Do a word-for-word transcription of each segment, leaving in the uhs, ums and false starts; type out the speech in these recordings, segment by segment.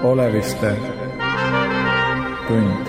Oleviste tund.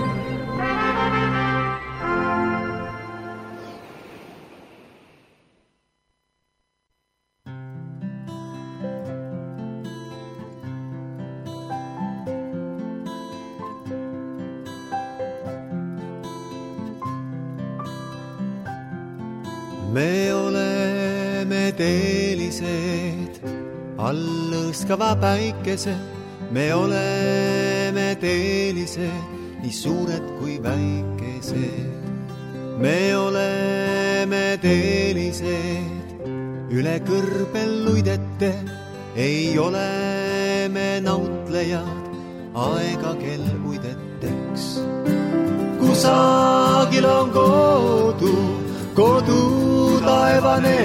Me oleme teelised all lõõskava päikese. Me oleme teelised, nii suured kui väikesed. Me oleme teelised, üle kõrbel luidete. Ei ole me nautlejad, aega kel uideteks. Kusagil on kodu, kodu taevane,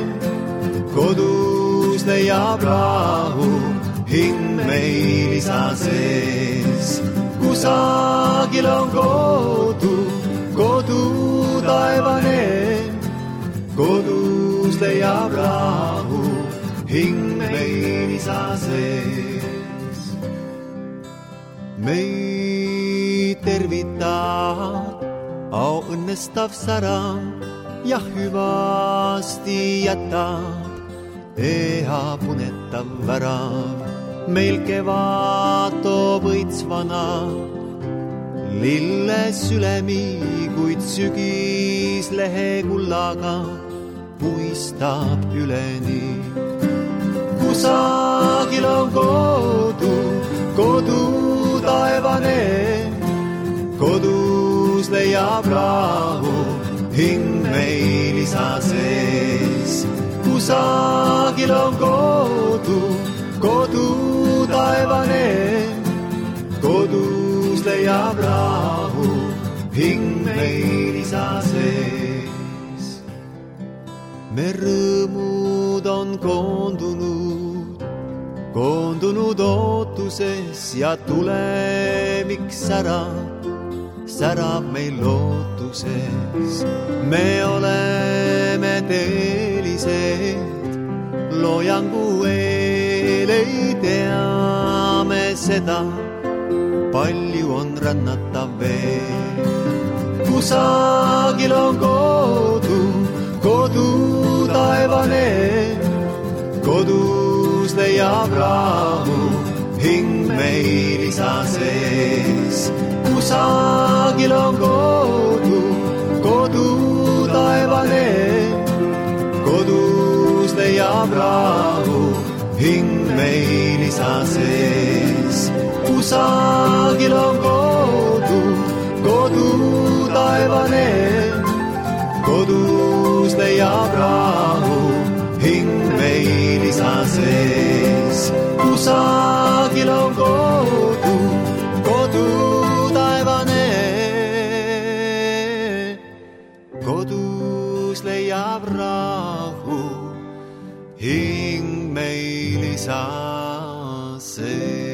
kodus leiab rahu, hing meil isa sees. Kusagil on kodu, kodu taevane, kodus leiab rahu, hing meil isa sees. Meid tervitad, au õnnestav sära, ja hüvasti jätad, eha punetav värav. Meil kevad toob õitsvana, lille sülemi, kuid sügis lehe kullaga puistab üleni. Kusagil on kodu, kodu taevane, kodus leiab rahu, hing meil isa sees. Kusagil on kodu, kodu taevane, kodus leiab rahu, hing meil isa sees. Me rõõmud on koondunud, koondunud ootuses ja tulemik särab, särab meil lootuses. Me oleme teelised, loojangu eel ei teame seda, palju on rannata veel. Kusagil on kodu, kodu taevane, kodus leiab rahu, hing meil isa sees. Kusagil on kodu, kodu taevane, kodus leiab rahu, hing meil isa sees. Kusagil on kodu, kodu taevane, kodus leiab rahu, hing meil isa sees. Kusagil on kodu, kodu taevane, kodus leiab rahu, hing meil isa sees.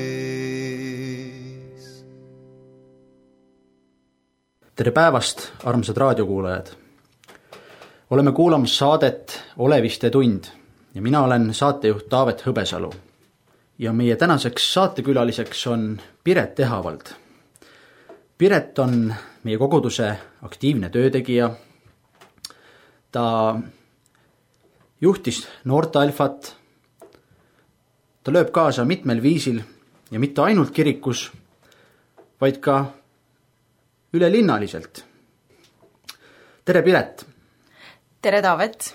Tere päevast, armsad raadiokuulajad! Oleme kuulamas saadet Oleviste tund ja mina olen saatejuht Taavet Hõbesalu. Ja meie tänaseks saatekülaliseks on Piret Ehavald. Piret on meie koguduse aktiivne töötegija. Ta juhtis noorte alfat. Ta lööb kaasa mitmel viisil ja mitte ainult kirikus, vaid ka ülelinnaliselt. Tere, Piret! Tere, Taavet!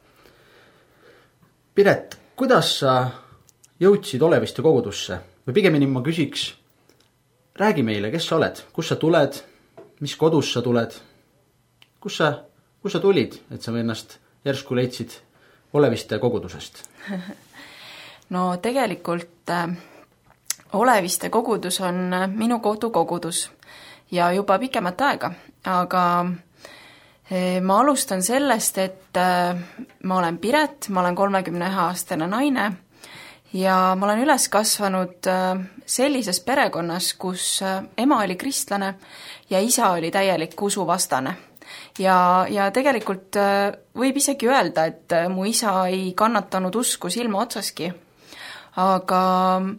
Piret, kuidas sa jõudsid Oleviste kogudusse? Või pigemini ma küsiks, räägi meile, kes sa oled, kus sa tuled, mis kodus sa tuled, kus sa, kus sa tulid, et sa ennast järsku leidsid Oleviste kogudusest? No tegelikult äh, Oleviste kogudus on minu kodukogudus ja juba pikemat aega, aga äh, ma alustan sellest, et äh, ma olen Piret, ma olen kolmekümne ühe aastane naine ja ma olen üles kasvanud äh, sellises perekonnas, kus äh, ema oli kristlane ja isa oli täielik usuvastane. Ja, ja tegelikult äh, võib isegi öelda, et äh, mu isa ei kannatanud usku silma otsaski, aga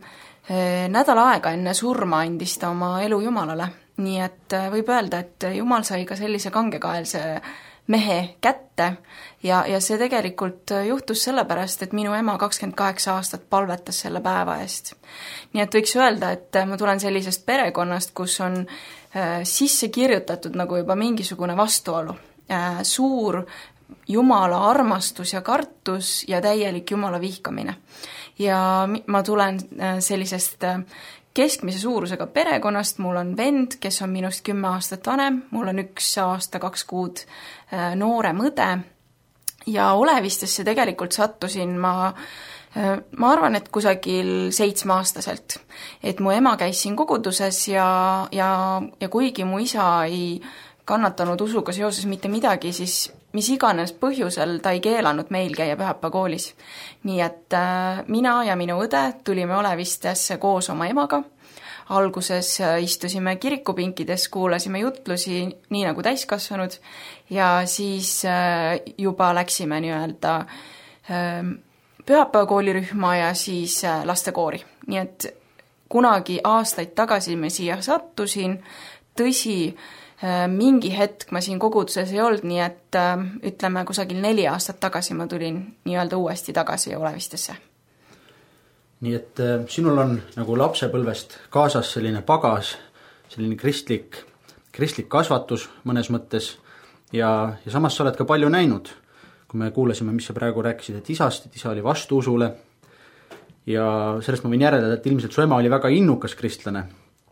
nädal aega enne surma andis ta oma elu Jumalale, nii et võib öelda, et Jumal sai ka sellise kangekaelse mehe kätte ja, ja see tegelikult juhtus sellepärast, et minu ema kakskümmend kaheksa aastat palvetas selle päeva eest. Nii et võiks öelda, et ma tulen sellisest perekonnast, kus on sisse kirjutatud nagu juba mingisugune vastuolu, suur Jumala armastus ja kartus ja täielik Jumala vihkamine. Ja ma tulen sellisest keskmise suurusega perekonnast, mul on vend, kes on minust kümme aastat vanem, mul on üks aasta, kaks kuud noorem õde ja Olevistesse tegelikult sattusin ma, ma arvan, et kusagil seitsmeaastaselt. Et mu ema käis siin koguduses ja, ja, ja kuigi mu isa ei kannatanud usuga seoses mitte midagi, siis mis iganes põhjusel ta ei keelanud meil käia pühapäeva koolis. Nii et äh, mina ja minu õde tulime Olevistesse koos oma emaga. Alguses äh, istusime kirikupinkides, kuulasime jutlusi nii nagu täiskasvanud ja siis äh, juba läksime nii-öelda äh, pühapäeva koolirühma ja siis äh, lastekoori. Nii et kunagi aastaid tagasi me siia sattusin, tõsi, mingi hetk ma siin koguduses ei olnud, nii et ütleme kusagil neli aastat tagasi ma tulin nii-öelda uuesti tagasi Olevistesse. Nii et sinul on nagu lapsepõlvest kaasas selline pagas, selline kristlik, kristlik kasvatus mõnes mõttes ja, ja samas sa oled ka palju näinud, kui me kuulasime, mis sa praegu rääkisid, et isast, et isa oli vastu usule ja sellest ma võin järeldada, et ilmselt su ema oli väga innukas kristlane.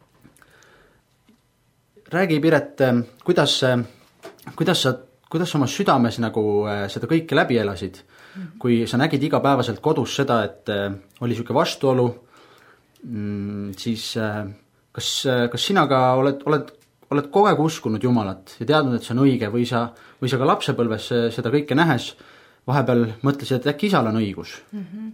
Räägi, Piret, kuidas, kuidas, sa, kuidas sa oma südames nagu seda kõike läbi elasid, kui sa nägid igapäevaselt kodus seda, et oli selline vastuolu, siis kas, kas sina ka oled, oled, oled kogu aeg uskunud Jumalat ja teadnud, et see on õige või sa, või sa ka lapsepõlves seda kõike nähes vahepeal mõtlesid, et äkki isal on õigus? Mm-hmm.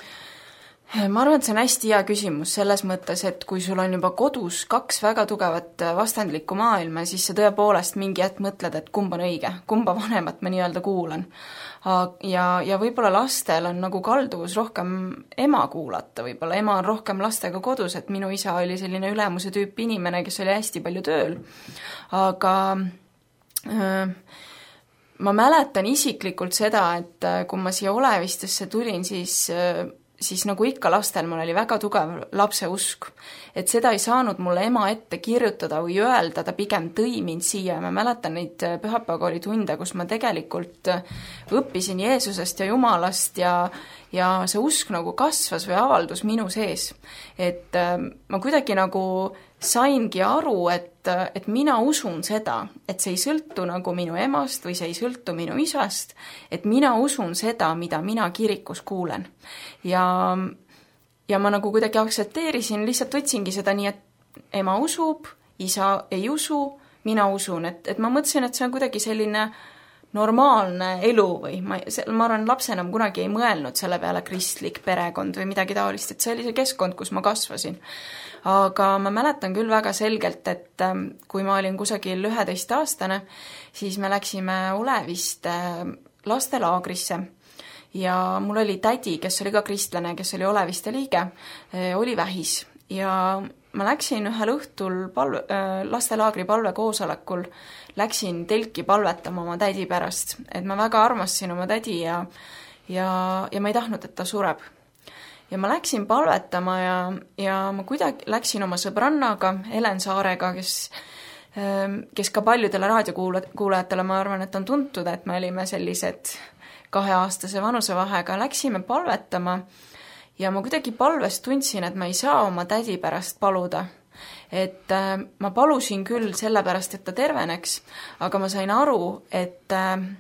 Ma arvan, et see on hästi hea küsimus selles mõttes, et kui sul on juba kodus kaks väga tugevat vastandlikku maailma, siis sa tõepoolest mingi hetk mõtled, et kumb on õige, kumba vanemat ma nii-öelda kuulan. Ja, ja võib-olla lastel on nagu kalduvus rohkem ema kuulata, võib-olla ema on rohkem lastega kodus, et minu isa oli selline ülemuse tüüp inimene, kes oli hästi palju tööl. Aga äh, ma mäletan isiklikult seda, et kui ma siia Olevistesse tulin, siis äh, siis nagu ikka lastel mul oli väga tugev lapse usk, et seda ei saanud mulle ema ette kirjutada või öelda, ta pigem tõi mind siia ja ma mäletan neid pühapäevakooli tunde, kus ma tegelikult õppisin Jeesusest ja Jumalast ja, ja see usk nagu kasvas või avaldus minu sees. Et ma kuidagi nagu saingi aru, et, et mina usun seda, et see ei sõltu nagu minu emast või see ei sõltu minu isast, et mina usun seda, mida mina kirikus kuulen. Ja, ja ma nagu kuidagi aktsepteerisin, lihtsalt võtsingi seda nii, et ema usub, isa ei usu, mina usun, et, et ma mõtlesin, et see on kuidagi selline normaalne elu või ma, ma arvan, lapsena kunagi ei mõelnud selle peale kristlik perekond või midagi taolist, et see oli see keskkond, kus ma kasvasin. Aga ma mäletan küll väga selgelt, et kui ma olin kusagil üheteist aastane, siis me läksime Olevist lastelaagrisse ja mul oli tädi, kes oli ka kristlane, kes oli Oleviste liige, oli vähis ja ma läksin ühel õhtul palve, lastelaagri palvekoosolekul, läksin telki palvetama oma tädi pärast, et ma väga armastasin oma tädi ja, ja, ja ma ei tahtnud, et ta sureb. Ja ma läksin palvetama ja, ja ma kuidagi läksin oma sõbrannaga, Helen Saarega, kes, kes ka paljudele raadiokuulajatele, ma arvan, et on tuntud, et me olime sellised kaheaastase vanusevahega, läksime palvetama ja ma kuidagi palves tundsin, et ma ei saa oma tädi pärast paluda. Et ma palusin küll selle pärast, et ta terveneks, aga ma sain aru, et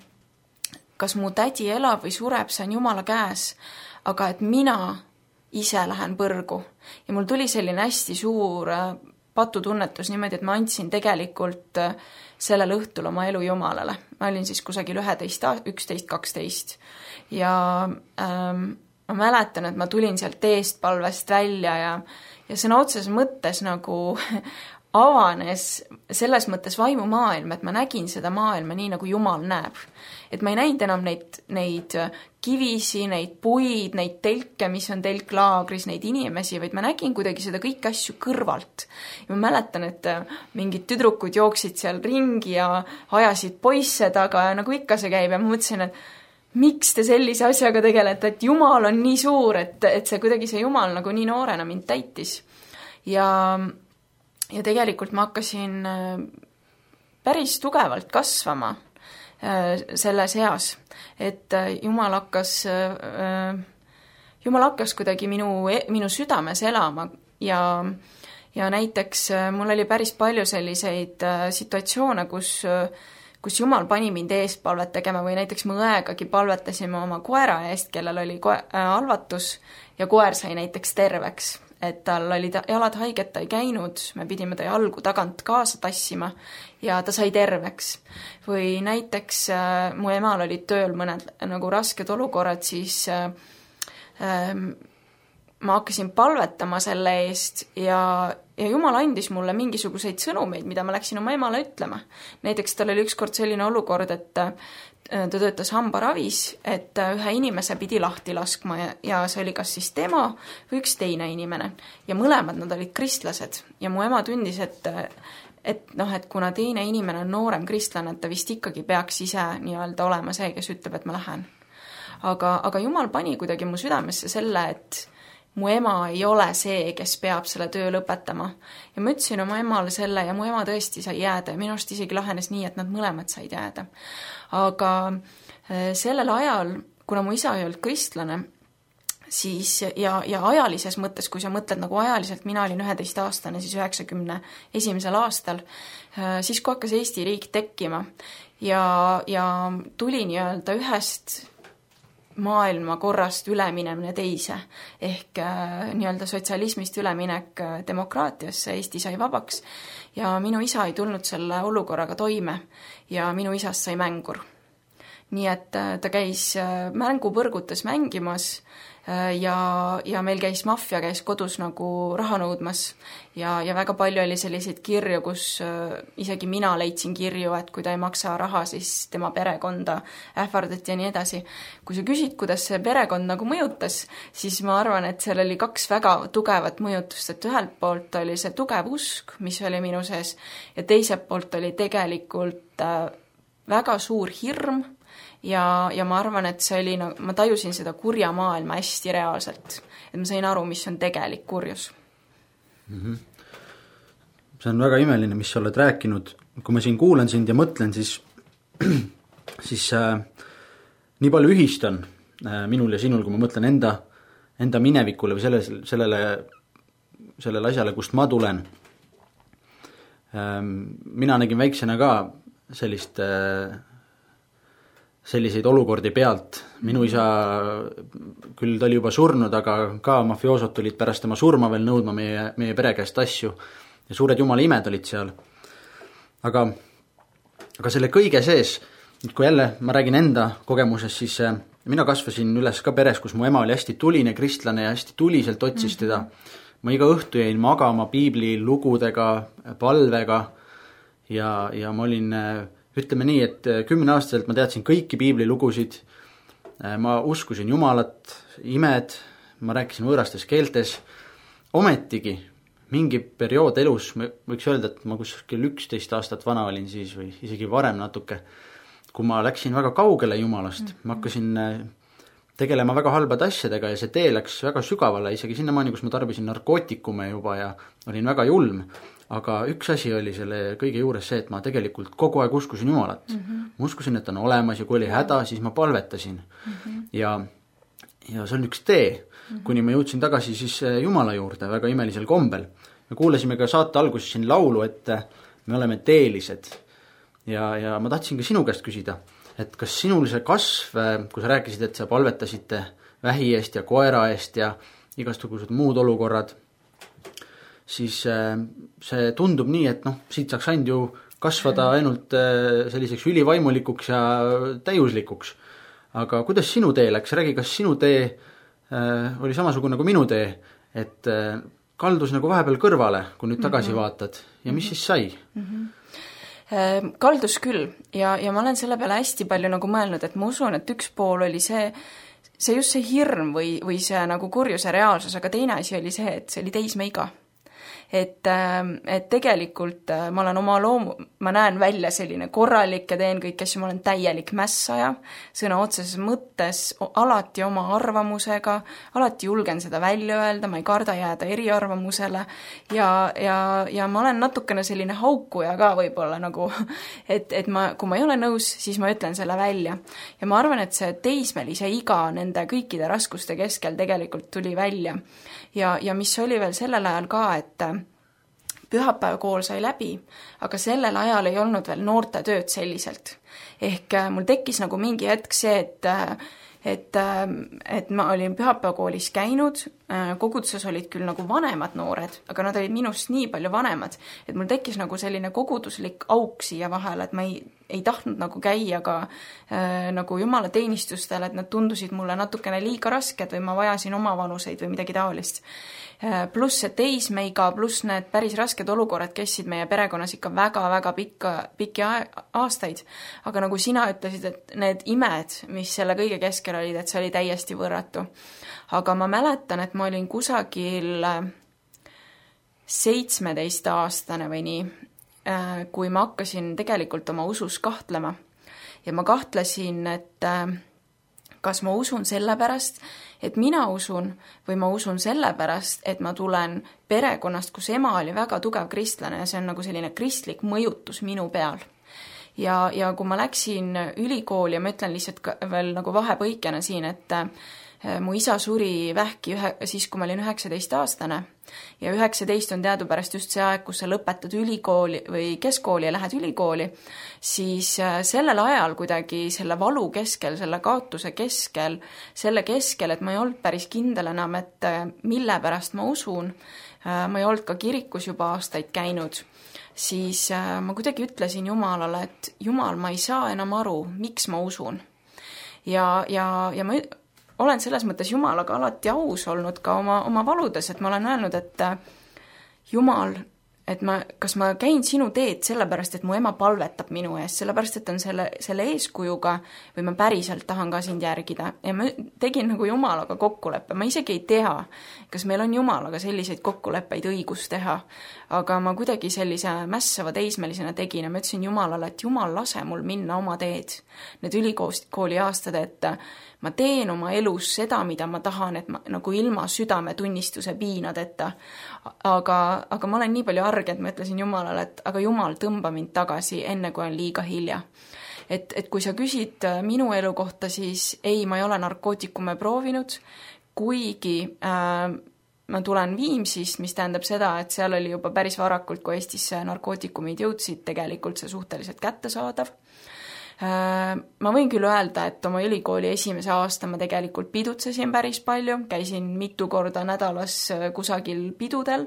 kas mu tädi elab või sureb, see on Jumala käes, aga et mina ise lähen põrgu. Ja mul tuli selline hästi suur patutunnetus niimoodi, et ma andsin tegelikult sellel õhtul oma elu Jumalale. Ma olin siis kusagil üheteist, üksteist, kaksteist ja ähm, ma mäletan, et ma tulin sealt eest palvest välja ja, ja sõna otseses mõttes nagu avanes selles mõttes vaimumaailm, et ma nägin seda maailma nii, nagu Jumal näeb. Et ma ei näinud enam neid, neid kivisi, neid puid, neid telke, mis on telklaagris, neid inimesi, vaid ma nägin kuidagi seda kõiki asju kõrvalt. Ja ma mäletan, et mingid tüdrukud jooksid seal ringi ja ajasid poisse taga ja nagu ikka see käib ja ma mõtlesin, et miks te sellise asjaga tegelete, et Jumal on nii suur, et, et see kuidagi see Jumal nagu nii noorena mind täitis. Ja, ja tegelikult ma hakkasin päris tugevalt kasvama selles eas, et Jumal hakkas, Jumal hakkas kuidagi minu, minu südames elama ja, ja näiteks mul oli päris palju selliseid situatsioone, kus kus Jumal pani mind eest palvet tegema või näiteks mu õegagi palvetasime oma koera eest, kellel oli koe- äh, alvatus ja koer sai näiteks terveks, et tal olid jalad haiget, ta ei käinud, me pidime ta jalgu tagant kaasa tassima ja ta sai terveks. Või näiteks äh, mu emal olid tööl mõned nagu rasked olukorrad, siis äh, äh, ma hakkasin palvetama selle eest ja, ja Jumal andis mulle mingisuguseid sõnumeid, mida ma läksin oma emale ütlema. Näiteks tal oli ükskord selline olukord, et ta töötas hambaravis, et ühe inimese pidi lahti laskma ja, ja see oli kas siis tema või üks teine inimene. Ja mõlemad nad olid kristlased ja mu ema tundis, et, et, noh, et kuna teine inimene on noorem kristlane, et ta vist ikkagi peaks ise nii-öelda olema see, kes ütleb, et ma lähen. Aga, aga Jumal pani kuidagi mu südamesse selle, et mu ema ei ole see, kes peab selle töö lõpetama. Ja ma ütlesin oma emale selle ja mu ema tõesti sai jääda ja minust isegi lahenes nii, et nad mõlemad said jääda. Aga sellel ajal, kuna mu isa ei olnud kristlane, siis ja, ja ajalises mõttes, kui sa mõtled nagu ajaliselt, mina olin üheteist aastane, siis üheksakümne esimesel aastal, siis kui hakkas Eesti riik tekkima ja, ja tuli nii-öelda ühest maailma korrast üleminemine teise, ehk äh, nii-öelda sotsialismist üleminek demokraatiasse, Eesti sai vabaks ja minu isa ei tulnud selle olukorraga toime ja minu isast sai mängur. Nii et äh, ta käis äh, mängupõrgutes mängimas äh, ja, ja meil käis maffia, käis kodus nagu raha nõudmas ja, ja väga palju oli selliseid kirju, kus äh, isegi mina leidsin kirju, et kui ta ei maksa raha, siis tema perekonda ähvardati ja nii edasi. Kui sa küsid, kuidas see perekond nagu mõjutas, siis ma arvan, et seal oli kaks väga tugevat mõjutust, et ühelt poolt oli see tugev usk, mis oli minu sees ja teiselt poolt oli tegelikult äh, väga suur hirm ja, ja ma arvan, et see oli, no, ma tajusin seda kurja maailma hästi reaalselt, et ma sain aru, mis on tegelik kurjus. Mm-hmm. See on väga imeline, mis sa oled rääkinud. Kui ma siin kuulen sind ja mõtlen, siis, siis äh, nii palju ühist on äh, minul ja sinul, kui ma mõtlen enda, enda minevikule või selle, sellele, sellele asjale, kust ma tulen. Ähm, mina nägin väiksena ka sellist äh, selliseid olukordi pealt. Minu isa, küll ta oli juba surnud, aga ka mafioosod tulid pärast tema surma veel nõudma meie, meie pere käest asju ja suured jumala imed olid seal. Aga, aga selle kõige sees, kui jälle ma räägin enda kogemusest, siis mina kasvasin üles ka peres, kus mu ema oli hästi tuline kristlane ja hästi tuliselt otsis teda. Ma iga õhtu jäin magama piibli lugudega, palvega ja, ja ma olin... Ütleme nii, et kümneaastaselt ma teadsin kõiki piiblilugusid, ma uskusin Jumalat, imed, ma rääkisin võõrastes keeltes. Ometigi mingi periood elus, võiks öelda, et ma kuskil üksteist aastat vana olin siis või isegi varem natuke, kui ma läksin väga kaugele Jumalast. Ma hakkasin tegelema väga halbade asjadega ja see tee läks väga sügavale, isegi sinnamaani, kus ma tarbisin narkootikume juba ja olin väga julm. Aga üks asi oli selle kõige juures see, et ma tegelikult kogu aeg uskusin Jumalat. Mm-hmm. Ma uskusin, et ta on olemas ja kui oli häda, siis ma palvetasin. Mm-hmm. Ja, ja see on üks tee, mm-hmm. kuni ma jõudsin tagasi siis Jumala juurde väga imelisel kombel. Me kuulasime ka saate alguses siin laulu, et me oleme teelised. Ja, ja ma tahtsin ka sinu käest küsida, et kas sinul see kasv, kui sa rääkisid, et sa palvetasite vähi eest ja koera eest ja igasugused muud olukorrad, siis see tundub nii, et noh, siit saaks ainult ju kasvada ainult selliseks ülivaimulikuks ja täiuslikuks. Aga kuidas sinu tee läks? Räägi, kas sinu tee oli samasugune kui minu tee, et kaldus nagu vahepeal kõrvale, kui nüüd tagasi mm-hmm. vaatad ja mis mm-hmm. siis sai? Mm-hmm. Kaldus küll ja, ja ma olen selle peale hästi palju nagu mõelnud, et ma usun, et üks pool oli see, see just see hirm või, või see nagu kurjuse reaalsus, aga teine asi oli see, et see oli teismeiga. Et, et tegelikult ma olen oma loomu, ma näen välja selline korralik ja teen kõik asju, ma olen täielik mässaja, sõna otseses mõttes, alati oma arvamusega, alati julgen seda välja öelda, ma ei karda jääda eriarvamusele ja, ja, ja ma olen natukene selline haukuja ka võib-olla nagu, et, et ma, kui ma ei ole nõus, siis ma ütlen selle välja. Ja ma arvan, et see teismelise iga nende kõikide raskuste keskel tegelikult tuli välja. Ja, ja mis oli veel sellel ajal ka, et pühapäevakool sai läbi, aga sellel ajal ei olnud veel noorte tööd selliselt. Ehk mul tekkis nagu mingi hetk see, et, et, et ma olin pühapäevakoolis käinud, koguduses olid küll nagu vanemad noored, aga nad olid minust nii palju vanemad, et mul tekkis nagu selline koguduslik auk siia vahele, et ma ei, ei tahtnud nagu käia ka äh, nagu jumala teenistustel, et nad tundusid mulle natukene liiga rasked või ma vajasin oma vanuseid või midagi taolist. Äh, pluss see teismeiga, pluss need päris rasked olukorrad kestsid meie perekonnas ikka väga-väga pikka, pikki aastaid. Aga nagu sina ütlesid, et need imed, mis selle kõige keskel olid, et see oli täiesti võrratu. Aga ma mäletan, et ma olin kusagil seitsmeteist aastane või nii, kui ma hakkasin tegelikult oma usus kahtlema. Ja ma kahtlesin, et kas ma usun sellepärast, et mina usun, või ma usun sellepärast, et ma tulen perekonnast, kus ema oli väga tugev kristlane ja see on nagu selline kristlik mõjutus minu peal. Ja, ja kui ma läksin ülikooli ja ma ütlen lihtsalt veel nagu vahepõikena siin, et mu isa suri vähki ühe, siis, kui ma olin üheksateist aastane ja üheksateist on teadupärast just see aeg, kus sa lõpetad ülikooli või keskkooli ja lähed ülikooli, siis sellel ajal kuidagi selle valu keskel, selle kaotuse keskel, selle keskel, et ma ei olnud päris kindel enam, et mille pärast ma usun, ma ei olnud ka kirikus juba aastaid käinud, siis ma kuidagi ütlesin Jumalale, et Jumal, ma ei saa enam aru, miks ma usun. Ja, ja, ja ma olen selles mõttes Jumalaga alati aus olnud ka oma, oma valudes, et ma olen öelnud, et Jumal, et ma, kas ma käin sinu teed sellepärast, et mu ema palvetab minu eest, sellepärast, et on selle, selle eeskujuga või ma päriselt tahan ka sind järgida. Ja ma tegin nagu Jumalaga kokkuleppe, ma isegi ei tea, kas meil on Jumalaga selliseid kokkuleppeid õigus teha, aga ma kuidagi sellise mässava teismelisena tegin ja ma ütlesin Jumalale, et Jumal, lase mul minna oma teed. Need ülikooli aastad, et ma teen oma elus seda, mida ma tahan, et ma nagu ilma südame tunnistuse piinadeta. Aga, aga ma olen nii palju arg, et ma ütlesin Jumalale, et aga Jumal, tõmba mind tagasi, enne kui on liiga hilja. Et, et kui sa küsid minu elu kohta, siis ei, ma ei ole narkootikume proovinud, kuigi äh, ma tulen Viimsist, mis tähendab seda, et seal oli juba päris varakult, kui Eestisse narkootikumid jõudsid, tegelikult see suhteliselt kättesaadav. Ma võin küll öelda, et oma ülikooli esimese aasta ma tegelikult pidutsesin päris palju, käisin mitu korda nädalas kusagil pidudel.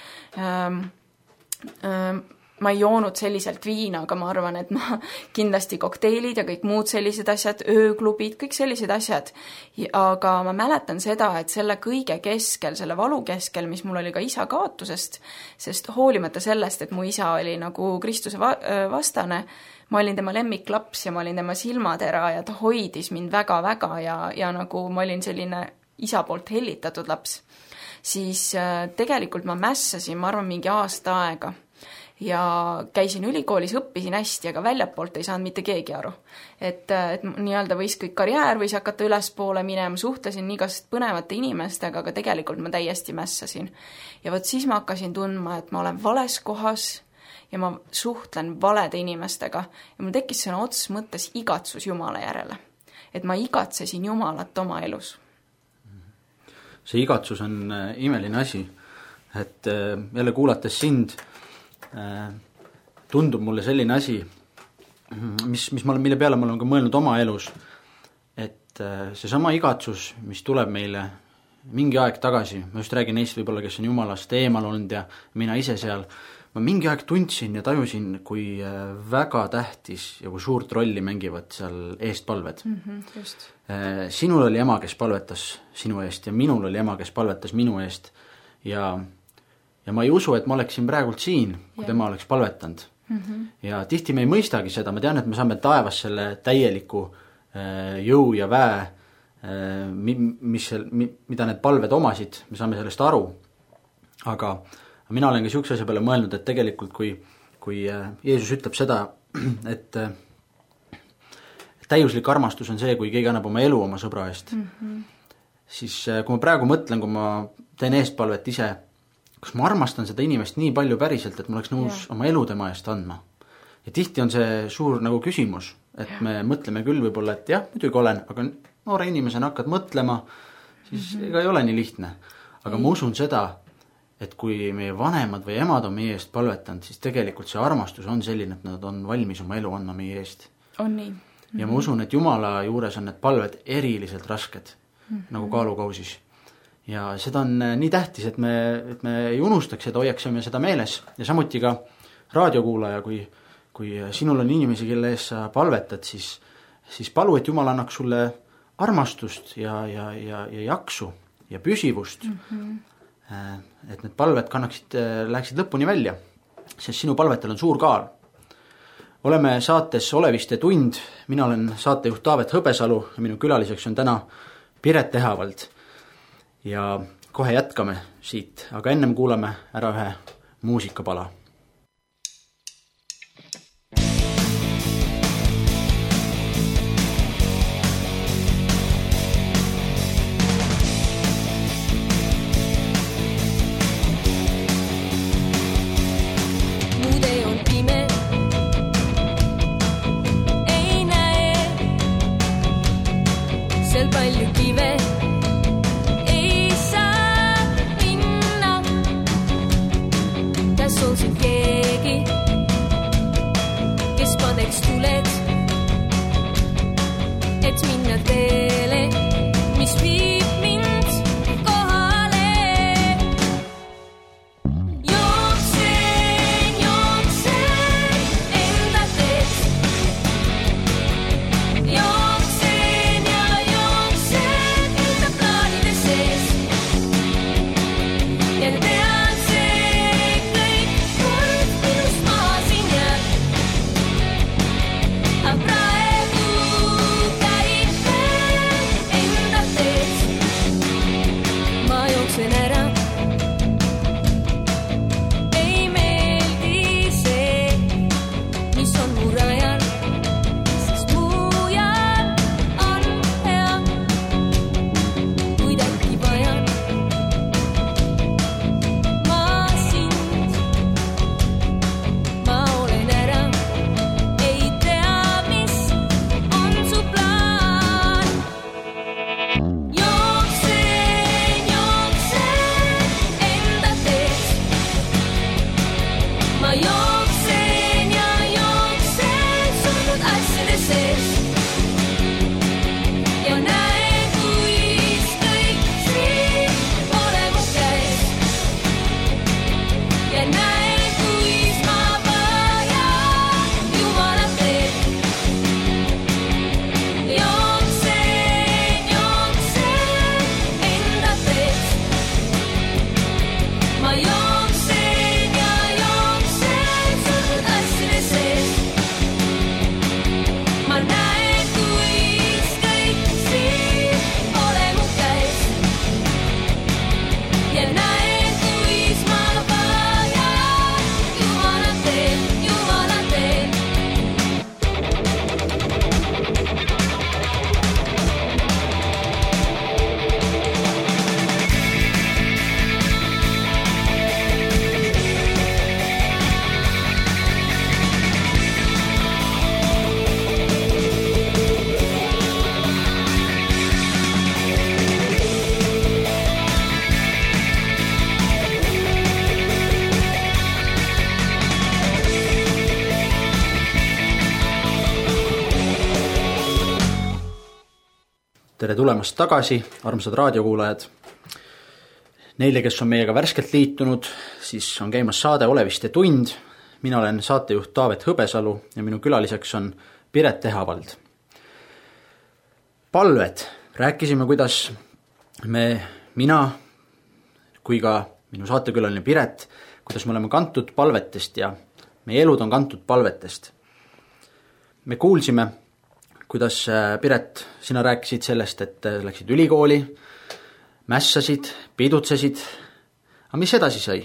Ma ei joonud selliselt viina, aga ma arvan, et ma kindlasti kokteilid ja kõik muud sellised asjad, ööklubid, kõik sellised asjad. Aga ma mäletan seda, et selle kõige keskel, selle valu keskel, mis mul oli ka isa kaotusest, sest hoolimata sellest, et mu isa oli nagu Kristuse vastane, ma olin tema lemmiklaps ja ma olin tema silmatera ja ta hoidis mind väga-väga ja, ja nagu ma olin selline isa poolt hellitatud laps, siis tegelikult ma mässasin, ma arvan, mingi aasta aega ja käisin ülikoolis, õppisin hästi, aga väljapoolt ei saanud mitte keegi aru. Et, et nii-öelda võis kõik karjäär võis hakata ülespoole minema, suhtlesin igast põnevate inimestega, aga tegelikult ma täiesti mässasin. Ja võt siis ma hakkasin tundma, et ma olen vales kohas ja ma suhtlen valede inimestega ja mul tekkis sõna otseses mõttes igatsus Jumala järele. Et ma igatsesin Jumalat oma elus. See igatsus on imeline asi, et jälle kuulates sind tundub mulle selline asi, mis, mis ma olen, mille peale ma olen ka mõelnud oma elus, et see sama igatsus, mis tuleb meile mingi aeg tagasi, ma just räägin neist võib-olla, kes on Jumalast eemal olnud ja mina ise seal, ma mingi aeg tundsin ja tajusin, kui väga tähtis ja kui suurt rolli mängivad seal eestpalved. Mm-hmm, just. Sinul oli ema, kes palvetas sinu eest ja minul oli ema, kes palvetas minu eest ja ja ma ei usu, et ma oleksin praegult siin, kui ja. tema oleks palvetanud. Mm-hmm. Ja tihti me ei mõistagi seda, ma tean, et me saame taevas selle täieliku äh, jõu ja väe, äh, mis, mida need palved omasid, me saame sellest aru. Aga mina olen ka siukse asja peale mõelnud, et tegelikult kui, kui Jeesus ütleb seda, et täiuslik armastus on see, kui keegi annab oma elu oma sõbra eest, mm-hmm. siis kui ma praegu mõtlen, kui ma teen eestpalvet ise, kas ma armastan seda inimest nii palju päriselt, et ma oleks nõus ja. oma elu tema eest andma. Ja tihti on see suur nagu küsimus, et ja. me mõtleme küll võib-olla, et jah, muidugi olen, aga noore inimesena hakkad mõtlema, siis mm-hmm. ega ei ole nii lihtne. Aga ei. ma usun seda, et kui meie vanemad või emad on meie eest palvetanud, siis tegelikult see armastus on selline, et nad on valmis oma elu andma meie eest. On nii. Ja ma usun, et Jumala juures on need palved eriliselt rasked, mm-hmm. nagu kaalukausis. Ja seda on nii tähtis, et me, et me ei unustaks, et hoiaksime seda meeles. Ja samuti ka raadiokuulaja, kui, kui sinul on inimesi, kelle ees sa palvetad, siis, siis palu, et Jumal annaks sulle armastust ja, ja, ja, ja jaksu ja püsivust, mm-hmm. et need palved kannaksid, läheksid lõpuni välja, sest sinu palvetel on suur kaal. Oleme saates Oleviste tund, mina olen saatejuht Taavet Hõbesalu ja minu külaliseks on täna Piret Tehavald. Ja kohe jätkame siit, aga ennem kuulame ära ühe muusikapala. Tere tulemast tagasi, armsad raadiokuulajad. Neile, kes on meiega värskelt liitunud, siis on käimas saade Oleviste tund. Mina olen saatejuht Taavet Hõbesalu ja minu külaliseks on Piret Tehavald. Palved. Rääkisime, kuidas me, mina kui ka minu saatekülaline Piret, kuidas me oleme kantud palvetest ja meie elud on kantud palvetest. Me kuulsime, kuidas Piret, sina rääkisid sellest, et läksid ülikooli, mässasid, pidutsesid, aga mis edasi sai?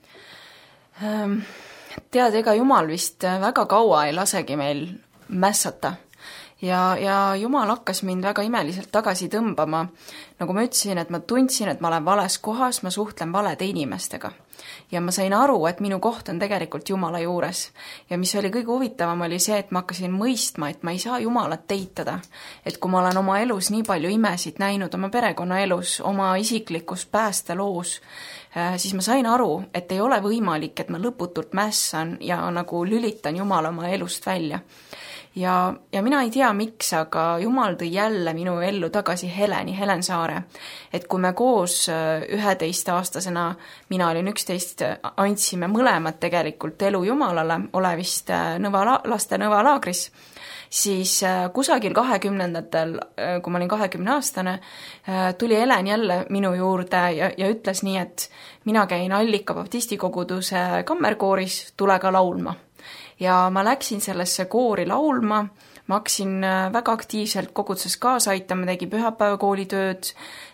Tead, ega Jumal vist väga kaua ei lasegi meil mässata ja, ja Jumal hakkas mind väga imeliselt tagasi tõmbama. Nagu ma ütlesin, et ma tundsin, et ma olen vales kohas, ma suhtlen valede inimestega. Ja ma sain aru, et minu koht on tegelikult Jumala juures. Ja mis oli kõige huvitavam, oli see, et ma hakkasin mõistma, et ma ei saa Jumalat eitada. Et kui ma olen oma elus nii palju imesid näinud, oma perekonna elus, oma isiklikus päästeloos, siis ma sain aru, et ei ole võimalik, et ma lõputult mässan ja nagu lülitan Jumala oma elust välja. Ja, ja mina ei tea miks, aga Jumal tõi jälle minu ellu tagasi Heleni, Helen Saare. Et kui me koos üheteistaastasena, mina olin üksteist, andsime mõlemad tegelikult elu Jumalale, olevist nõva, laste nõvalaagris, siis kusagil kahekümnendatel, kui ma olin kahekümne aastane, tuli Helen jälle minu juurde ja, ja ütles nii, et mina käin Allika baptistikoguduse kammerkooris, tule ka laulma. Ja ma läksin sellesse koori laulma, ma hakkasin väga aktiivselt koguduses kaasa aitama, tegi pühapäevakoolitööd,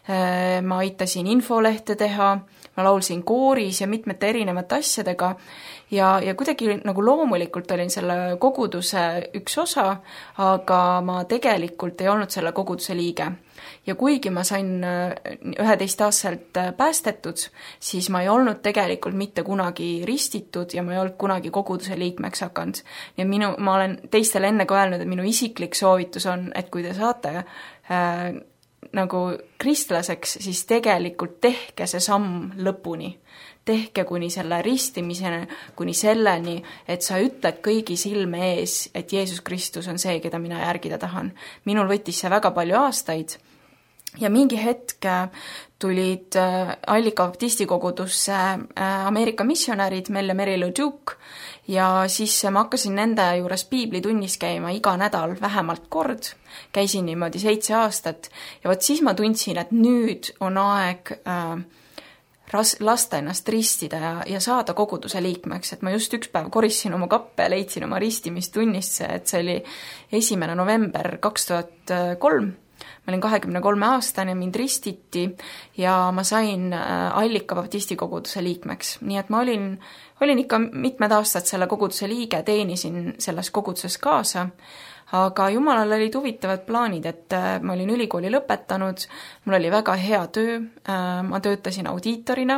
ma aitasin infolehte teha, ma laulsin kooris ja mitmete erinevate asjadega ja, ja kuidagi nagu loomulikult olin selle koguduse üks osa, aga ma tegelikult ei olnud selle koguduse liige. Ja kuigi ma sain üheteistaastaselt päästetud, siis ma ei olnud tegelikult mitte kunagi ristitud ja ma ei olnud kunagi koguduse liikmeks hakanud. Ja minu, ma olen teistele enne ka öelnud, et minu isiklik soovitus on, et kui te saate äh, nagu kristlaseks, siis tegelikult tehke see samm lõpuni. Tehke kuni selle ristimiseni, kuni selleni, et sa ütled kõigi silme ees, et Jeesus Kristus on see, keda mina järgida tahan. Minul võttis see väga palju aastaid. Ja mingi hetk tulid Allika baptistikogudusse Ameerika missionärid Mel ja Mary Lou Duke ja siis ma hakkasin nende juures piiblitunnis käima iga nädal vähemalt kord. Käisin niimoodi seitse aastat ja võt siis ma tundsin, et nüüd on aeg äh, ras, lasta ennast ristida ja, ja saada koguduse liikmeks. Et ma just üks päev korisin oma kappe ja leidsin oma ristimistunnisse, et see oli esimene november kaks tuhat kolm. Ma olin kahekümne kolme aastane, mind ristiti ja ma sain Allika baptistikoguduse liikmeks. Nii et ma olin, olin ikka mitmed aastad selle koguduse liige, teenisin selles koguduses kaasa, aga Jumalal olid huvitavad plaanid, et ma olin ülikooli lõpetanud, mul oli väga hea töö, ma töötasin audiitorina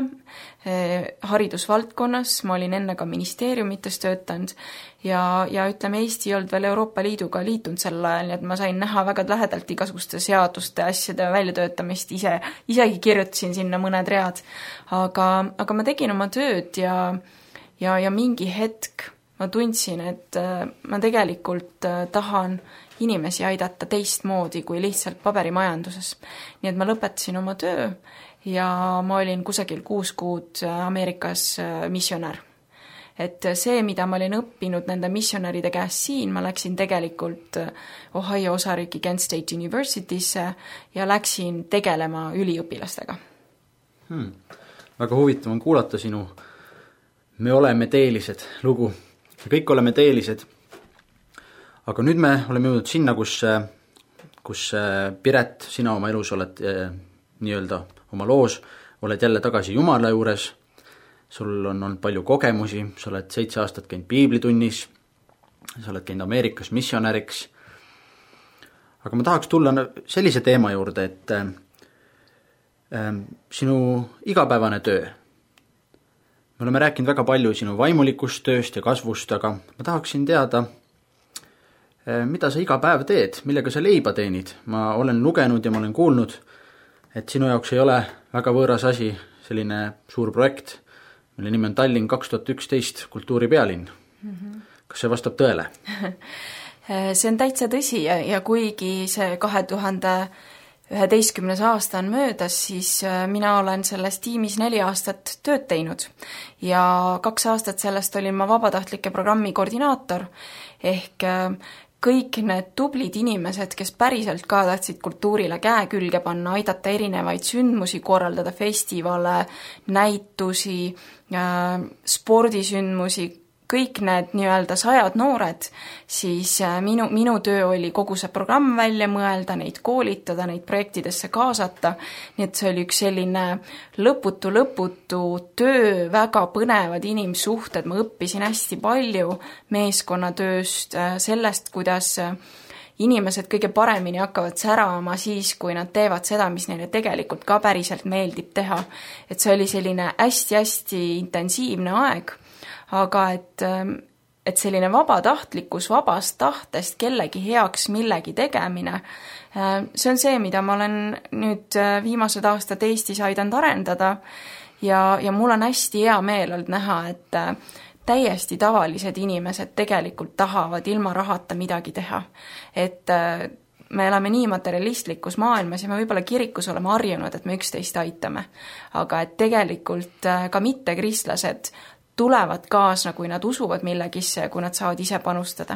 haridusvaldkonnas, ma olin enne ka ministeeriumites töötanud ja, ja ütleme, Eesti ei olnud veel Euroopa Liiduga liitunud sel ajal, et ma sain näha väga lähedalt igasuguste seaduste asjade väljatöötamist, ise, isegi kirjutasin sinna mõned read, aga, aga ma tegin oma tööd ja, ja, ja mingi hetk ma tundsin, et ma tegelikult tahan inimesi aidata teistmoodi kui lihtsalt paberimajanduses. Nii et ma lõpetasin oma töö ja ma olin kusagil kuus kuud Ameerikas missionär. Et see, mida ma olin õppinud nende missionäride käest siin, ma läksin tegelikult Ohio osariiki Kent State University'sse ja läksin tegelema üliõpilastega. Hmm. Väga huvitav on kuulata sinu Me oleme teelised lugu. Me kõik oleme teelised. Aga nüüd me oleme jõudnud sinna, kus, kus Piret, sina oma elus oled nii-öelda oma loos, oled jälle tagasi Jumala juures, sul on olnud palju kogemusi, sa oled seitse aastat käinud piiblitunnis, sa oled käinud Ameerikas missionäriks. Aga ma tahaks tulla sellise teema juurde, et äh, sinu igapäevane töö. Me oleme rääkinud väga palju sinu vaimulikust tööst ja kasvust, aga ma tahaksin teada, mida sa iga päev teed, millega sa leiba teenid. Ma olen lugenud ja ma olen kuulnud, et sinu jaoks ei ole väga võõras asi selline suur projekt, mille nimi on Tallinn kaks tuhat üksteist kultuuripealinn. Mm-hmm. Kas see vastab tõele? See on täitsa tõsi ja, ja kuigi see kahe tuhande üheteistkümnes aasta on möödas, siis mina olen selles tiimis neli aastat tööd teinud ja kaks aastat sellest olin ma vabatahtlike programmi koordinaator ehk kõik need tublid inimesed, kes päriselt ka tahtsid kultuurile käe külge panna, aidata erinevaid sündmusi korraldada, festivale, näitusi, spordisündmusi, kõik need nii-öelda sajad noored, siis minu, minu töö oli kogu see programm välja mõelda, neid koolitada, neid projektidesse kaasata, nii et see oli üks selline lõputu, lõputu töö, väga põnevad inimsuhted, ma õppisin hästi palju meeskonnatööst, sellest, kuidas inimesed kõige paremini hakkavad särama siis, kui nad teevad seda, mis neile tegelikult ka päriselt meeldib teha. Et see oli selline hästi-hästi intensiivne aeg, aga et, et selline vabatahtlikkus, vabast tahtest kellegi heaks millegi tegemine, see on see, mida ma olen nüüd viimased aastad Eestis aidanud arendada ja, ja mul on hästi hea meel olnud näha, et täiesti tavalised inimesed tegelikult tahavad ilma rahata midagi teha. Et me elame nii materialistlikus maailmas ja me võib-olla kirikus oleme harjunud, et me üksteist aitame. Aga et tegelikult ka mitte kristlased tulevad kaasna, kui nad usuvad millegisse ja kui nad saavad ise panustada.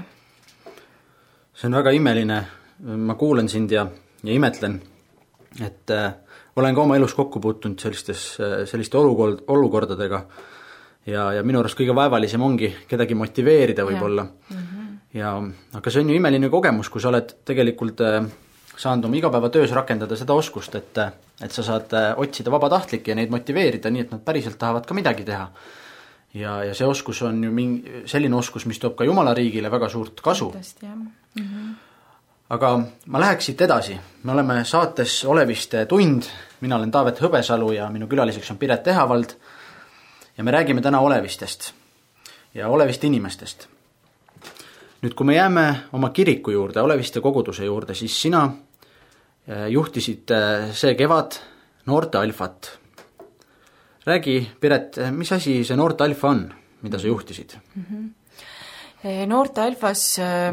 See on väga imeline. Ma kuulen sind ja, ja imetlen, et äh, olen ka oma elus kokku puutunud sellistes, selliste olukord, olukordadega ja, ja minu arust kõige vaevalisem ongi kedagi motiveerida võib-olla. Ja. Mm-hmm. Ja, aga see on ju imeline kogemus, kui sa oled tegelikult äh, saanud oma igapäevatöös rakendada seda oskust, et, et sa saad äh, otsida vabatahtlikke ja neid motiveerida nii, et nad päriselt tahavad ka midagi teha. Ja, ja see oskus on ju mingi, selline oskus, mis toob ka Jumala riigile väga suurt kasu. Tõesti, jah. Mm-hmm. Aga ma läheks siit edasi. Me oleme saates Oleviste tund. Mina olen Taavet Hõbesalu ja minu külaliseks on Piret Ehavald. Ja me räägime täna Olevistest ja Oleviste inimestest. Nüüd, kui me jääme oma kiriku juurde, Oleviste koguduse juurde, siis sina juhtisid see kevad noorte alfat. Räägi, Piret, mis asi see noorte alfa on, mida sa juhtisid? Mm-hmm. Noorte alfas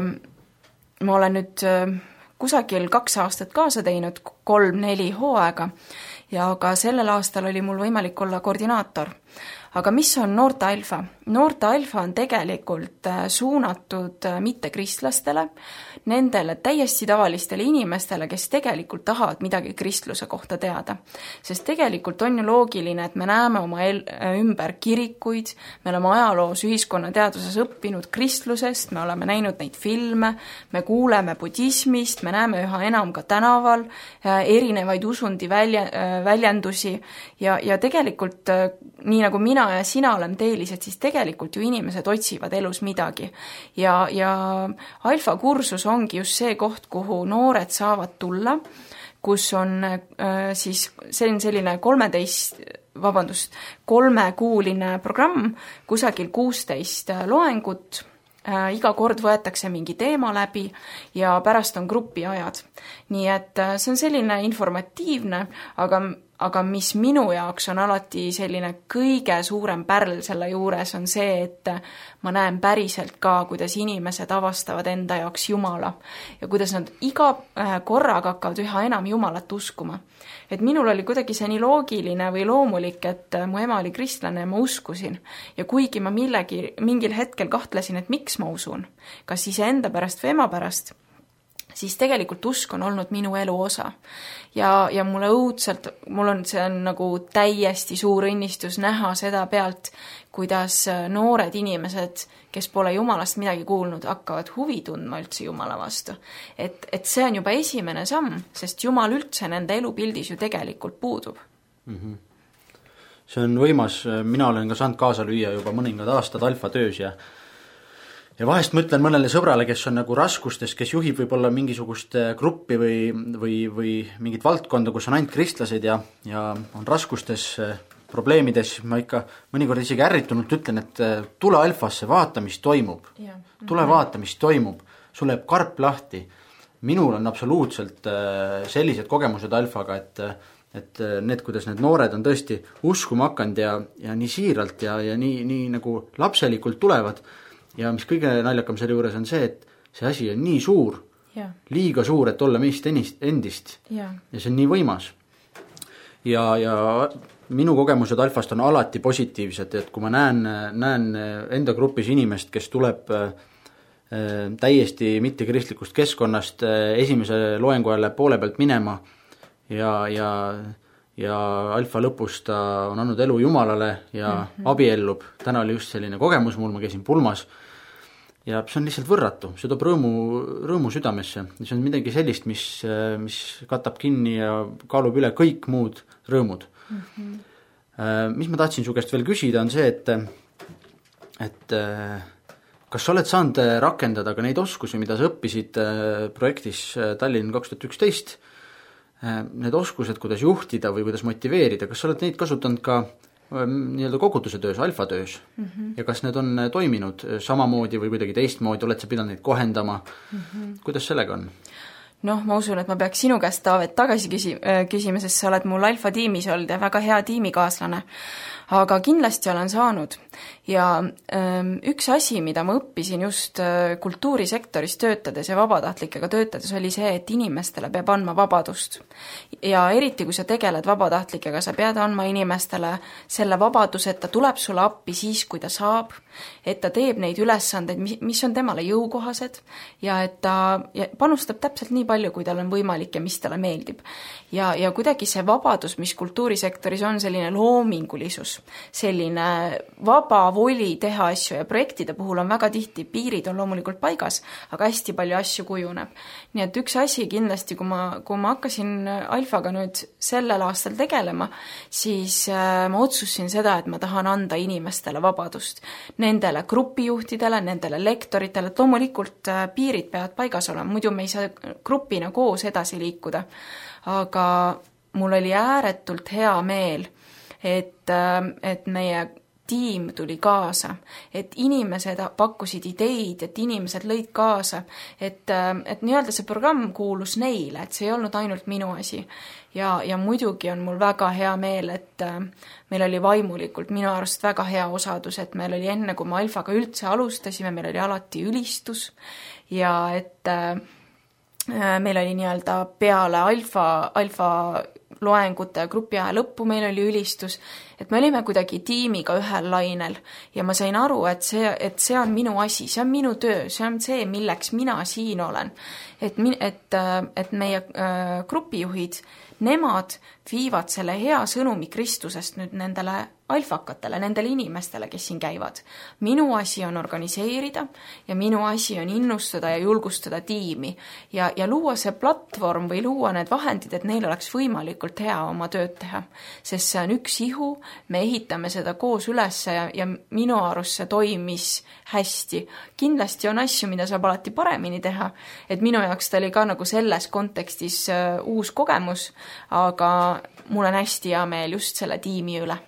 ma olen nüüd kusagil kaks aastat kaasa teinud, kolm-neli hooaega ja ka sellel aastal oli mul võimalik olla koordinaator. Aga mis on noorte alfa? Noorte alfa on tegelikult suunatud mittekristlastele, nendele täiesti tavalistele inimestele, kes tegelikult tahavad midagi kristluse kohta teada. Sest tegelikult on ju loogiline, et me näeme oma el- ümber kirikuid, me oleme ajaloos ühiskonnateaduses õppinud kristlusest, me oleme näinud neid filme, me kuuleme budismist, me näeme üha enam ka tänaval erinevaid usundi välja, väljendusi ja, ja tegelikult nii nagu mina ja sina oleme teelised, siis tegelikult ju inimesed otsivad elus midagi. Ja, ja alfa kursus ongi just see koht, kuhu noored saavad tulla, kus on äh, siis selline, selline kolmeteist, vabandust, kolmekuuline programm, kusagil kuusteist loengut, äh, iga kord võetakse mingi teema läbi ja pärast on grupiajad. Nii et äh, see on selline informatiivne, aga aga mis minu jaoks on alati selline kõige suurem pärl selle juures on see, et ma näen päriselt ka, kuidas inimesed avastavad enda jaoks Jumala ja kuidas nad iga korraga hakkavad üha enam Jumalat uskuma. Et minul oli kuidagi see nii loogiline või loomulik, et mu ema oli kristlane ja ma uskusin. Ja kuigi ma millegi, mingil hetkel kahtlesin, et miks ma usun, kas ise enda pärast või ema pärast, siis tegelikult usk on olnud minu elu osa. Ja, ja mulle õudselt, mul on see on nagu täiesti suur õnnistus näha seda pealt, kuidas noored inimesed, kes pole Jumalast midagi kuulnud, hakkavad huvi tundma üldse Jumala vastu. Et, et see on juba esimene samm, sest Jumal üldse nende elupildis ju tegelikult puudub. Mm-hmm. See on võimas, mina olen ka saanud kaasa lüüa juba mõningad aastad alfa töös ja Ja vahest mõtlen mõnele sõbrale, kes on nagu raskustes, kes juhib võib-olla mingisugust gruppi või, või, või mingit valdkonda, kus on ainult kristlased ja, ja on raskustes, probleemides, ma ikka mõnikord isegi ärritunult ütlen, et tule alfasse, vaata, mis toimub. Yeah. Tule vaata, mis toimub. Sul läheb karp lahti. Minul on absoluutselt sellised kogemused alfaga, et, et need, kuidas need noored on tõesti uskuma hakanud ja, ja nii siiralt ja, ja nii, nii nagu lapselikult tulevad. Ja mis kõige naljakam selle juures on see, et see asi on nii suur, yeah. liiga suur, et olla meist endist yeah. ja see on nii võimas. Ja, ja minu kogemused alfast on alati positiivsed, et kui ma näen, näen enda grupis inimest, kes tuleb täiesti mittekristlikust keskkonnast esimese loengu ajal poole pealt minema ja, ja, ja alfa lõpus ta on andnud elu Jumalale ja mm-hmm. abiellub. Täna oli just selline kogemus mul, ma käisin pulmas ja see on lihtsalt võrratu, see toob rõõmu, rõõmu südamesse. See on midagi sellist, mis, mis katab kinni ja kaalub üle kõik muud rõõmud. Mm-hmm. Mis ma tahtsin su käest veel küsida on see, et, et kas sa oled saanud rakendada ka neid oskusi, mida sa õppisid projektis Tallinn kaks tuhat üksteist, need oskused, kuidas juhtida või kuidas motiveerida, kas sa oled neid kasutanud ka nii-öelda koguduse töös, alfa töös mm-hmm. ja kas need on toiminud samamoodi või kuidagi teistmoodi, oled sa pidanud neid kohendama, mm-hmm. kuidas sellega on? Noh, ma usun, et ma peaks sinu käest, Taavet, tagasi küsi- küsima, sest sa oled mul alfa tiimis olnud ja väga hea tiimikaaslane. Aga kindlasti olen saanud ja ähm, üks asi, mida ma õppisin just äh, kultuurisektoris töötades ja vabatahtlikega töötades, oli see, et inimestele peab andma vabadust. Ja eriti, kui sa tegeled vabatahtlikega, sa pead andma inimestele selle vabaduse, et ta tuleb sulle appi siis, kui ta saab, et ta teeb neid ülesandeid, mis on temale jõukohased ja et ta panustab täpselt nii palju, kui tal on võimalik ja mis talle meeldib. Ja, ja kuidagi see vabadus, mis kultuurisektoris on, selline loomingulisus, selline vaba voli teha asju ja projektide puhul on väga tihti, piirid on loomulikult paigas, aga hästi palju asju kujuneb. Nii et üks asi kindlasti, kui ma, kui ma hakkasin alfaga nüüd sellel aastal tegelema, siis ma otsusin seda, et ma tahan anda inimestele vabadust. Nendele grupijuhtidele, nendele lektoritele, et loomulikult piirid peavad paigas olema, muidu me ei saa grupina koos edasi liikuda. Aga mul oli ääretult hea meel, et, et meie tiim tuli kaasa, et inimesed pakkusid ideid, et inimesed lõid kaasa, et, et nii-öelda see programm kuulus neile, et see ei olnud ainult minu asi. Ja, ja muidugi on mul väga hea meel, et meil oli vaimulikult minu arust väga hea osadus, et meil oli enne, kui me alfaga üldse alustasime, meil oli alati ülistus ja et meil oli nii-öelda peale alfa, alfa loengute ja grupi aja lõppu meil oli ülistus, et me olime kuidagi tiimiga ühel lainel ja ma sain aru, et see, et see on minu asi, see on minu töö, see on see, milleks mina siin olen. Et, et, et meie grupijuhid, nemad viivad selle hea sõnumi Kristusest nüüd nendele alfakatele, nendele inimestele, kes siin käivad. Minu asi on organiseerida ja minu asi on innustada ja julgustada tiimi ja, ja luua see platvorm või luua need vahendid, et neil oleks võimalikult hea oma tööd teha. Sest see on üks ihu, me ehitame seda koos üles ja, ja minu arust see toimis hästi. Kindlasti on asju, mida saab alati paremini teha, et minu jaoks ta oli ka nagu selles kontekstis uh, uus kogemus, aga mul on hästi hea meel just selle tiimi üle.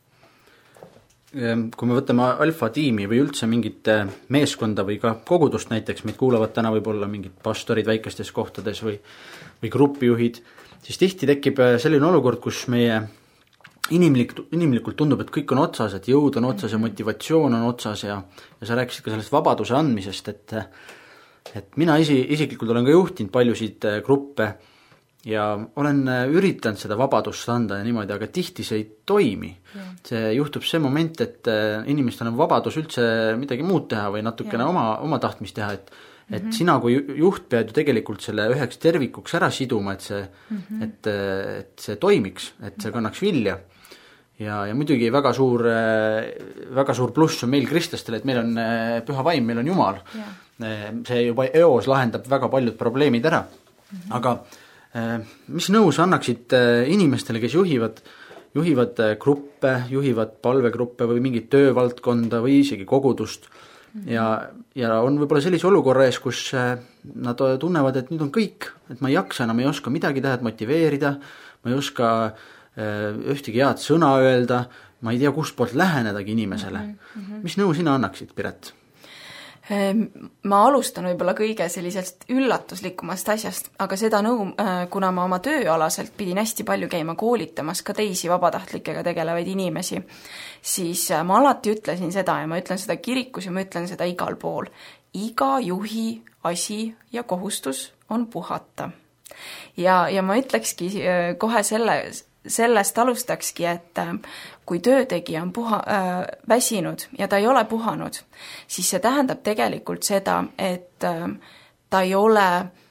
Kui me võtame alfa tiimi või üldse mingit meeskonda või ka kogudust näiteks, meid kuulavad täna võib-olla mingid pastorid väikestes kohtades või, või grupijuhid, siis tihti tekib selline olukord, kus meie inimlik, inimlikult tundub, et kõik on otsas, et jõud on otsas ja motivatsioon on otsas ja, ja sa rääkisid ka sellest vabaduse andmisest, et, et mina isi, isiklikult olen ka juhtinud paljusid gruppe ja olen üritanud seda vabadust anda ja niimoodi, aga tihti see ei toimi. Ja. See juhtub see moment, et inimestel on vabadus üldse midagi muud teha või natukene oma, oma tahtmist teha, et, et mm-hmm. sina kui juht pead ju tegelikult selle üheks tervikuks ära siduma, et see, mm-hmm. et, et see toimiks, et see kannaks vilja. Ja, ja muidugi väga suur, väga suur pluss on meil kristlastel, et meil on püha vaim, meil on Jumal. Ja. See juba eos lahendab väga paljud probleemid ära. Mm-hmm. Aga mis nõu sa annaksid inimestele, kes juhivad, juhivad gruppe, juhivad palvegruppe või mingit töövaldkonda või isegi kogudust mm-hmm. ja, ja on võib-olla sellise olukorra ees, kus nad tunnevad, et nüüd on kõik, et ma ei jaksa enam, ei oska midagi teha, et motiveerida, ma ei oska ühtegi head sõna öelda, ma ei tea, kust poolt lähenedagi inimesele. Mm-hmm. Mis nõu sina annaksid, Piret? Ma alustan võib-olla kõige sellisest üllatuslikumast asjast, aga seda nõu, kuna ma oma tööalaselt pidin hästi palju käima koolitamas ka teisi vabatahtlikega tegelevaid inimesi, siis ma alati ütlesin seda ja ma ütlen seda kirikus ja ma ütlen seda igal pool. Iga juhi asi ja kohustus on puhata. Ja, ja ma ütlekski kohe selle, sellest alustakski, et kui töötegija on puha, äh, väsinud ja ta ei ole puhanud, siis see tähendab tegelikult seda, et äh, ta ei ole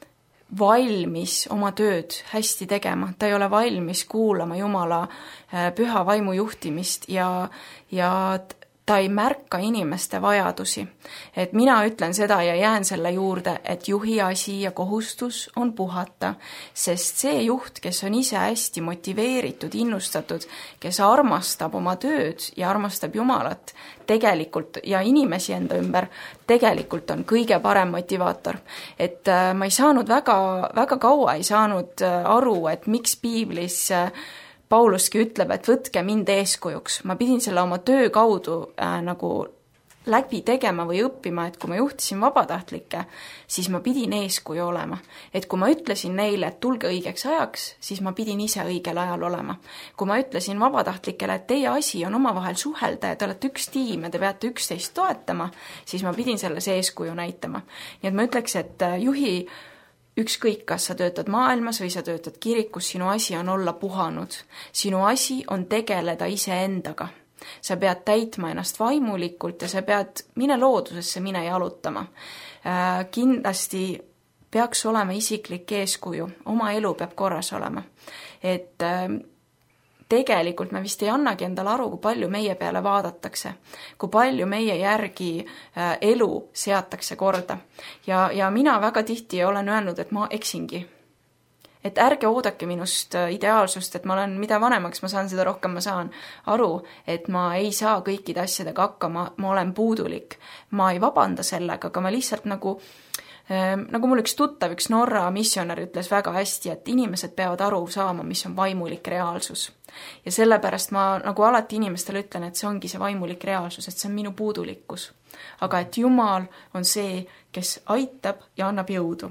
valmis oma tööd hästi tegema, ta ei ole valmis kuulama Jumala äh, püha vaimu juhtimist ja, ja ta ei märka inimeste vajadusi. Et mina ütlen seda ja jään selle juurde, et juhi asi ja kohustus on puhata, sest see juht, kes on ise hästi motiveeritud, innustatud, kes armastab oma tööd ja armastab Jumalat tegelikult ja inimesi enda ümber, tegelikult on kõige parem motivaator. Et äh, ma ei saanud väga, väga kaua, ei saanud äh, aru, et miks piiblis äh, Pauluski ütleb, et võtke mind eeskujuks. Ma pidin selle oma töö kaudu äh, nagu läbi tegema või õppima, et kui ma juhtisin vabatahtlikke, siis ma pidin eeskuju olema. Et kui ma ütlesin neile, et tulge õigeks ajaks, siis ma pidin ise õigel ajal olema. Kui ma ütlesin vabatahtlikele, et teie asi on omavahel suhelda ja te olete üks tiim ja te peate üksteist toetama, siis ma pidin selles eeskuju näitama. Nii et ma ütleks, et juhi ükskõik, kas sa töötad maailmas või sa töötad kirikus, sinu asi on olla puhanud. Sinu asi on tegeleda iseendaga. Sa pead täitma ennast vaimulikult ja sa pead mine loodusesse, mine jalutama. Äh, kindlasti peaks olema isiklik eeskuju, oma elu peab korras olema. Et äh, tegelikult me vist ei annagi endale aru, kui palju meie peale vaadatakse, kui palju meie järgi äh, elu seatakse korda. Ja, ja mina väga tihti olen öelnud, et ma eksingi. Et ärge oodake minust ideaalsust, et ma olen, mida vanemaks ma saan, seda rohkem ma saan aru, et ma ei saa kõikide asjadega hakkama, ma olen puudulik. Ma ei vabanda sellega, aga ma lihtsalt nagu nagu mul üks tuttav, üks Norra missionär ütles väga hästi, et inimesed peavad aru saama, mis on vaimulik reaalsus. Ja sellepärast ma nagu alati inimestele ütlen, et see ongi see vaimulik reaalsus, et see on minu puudulikkus. Aga et Jumal on see, kes aitab ja annab jõudu.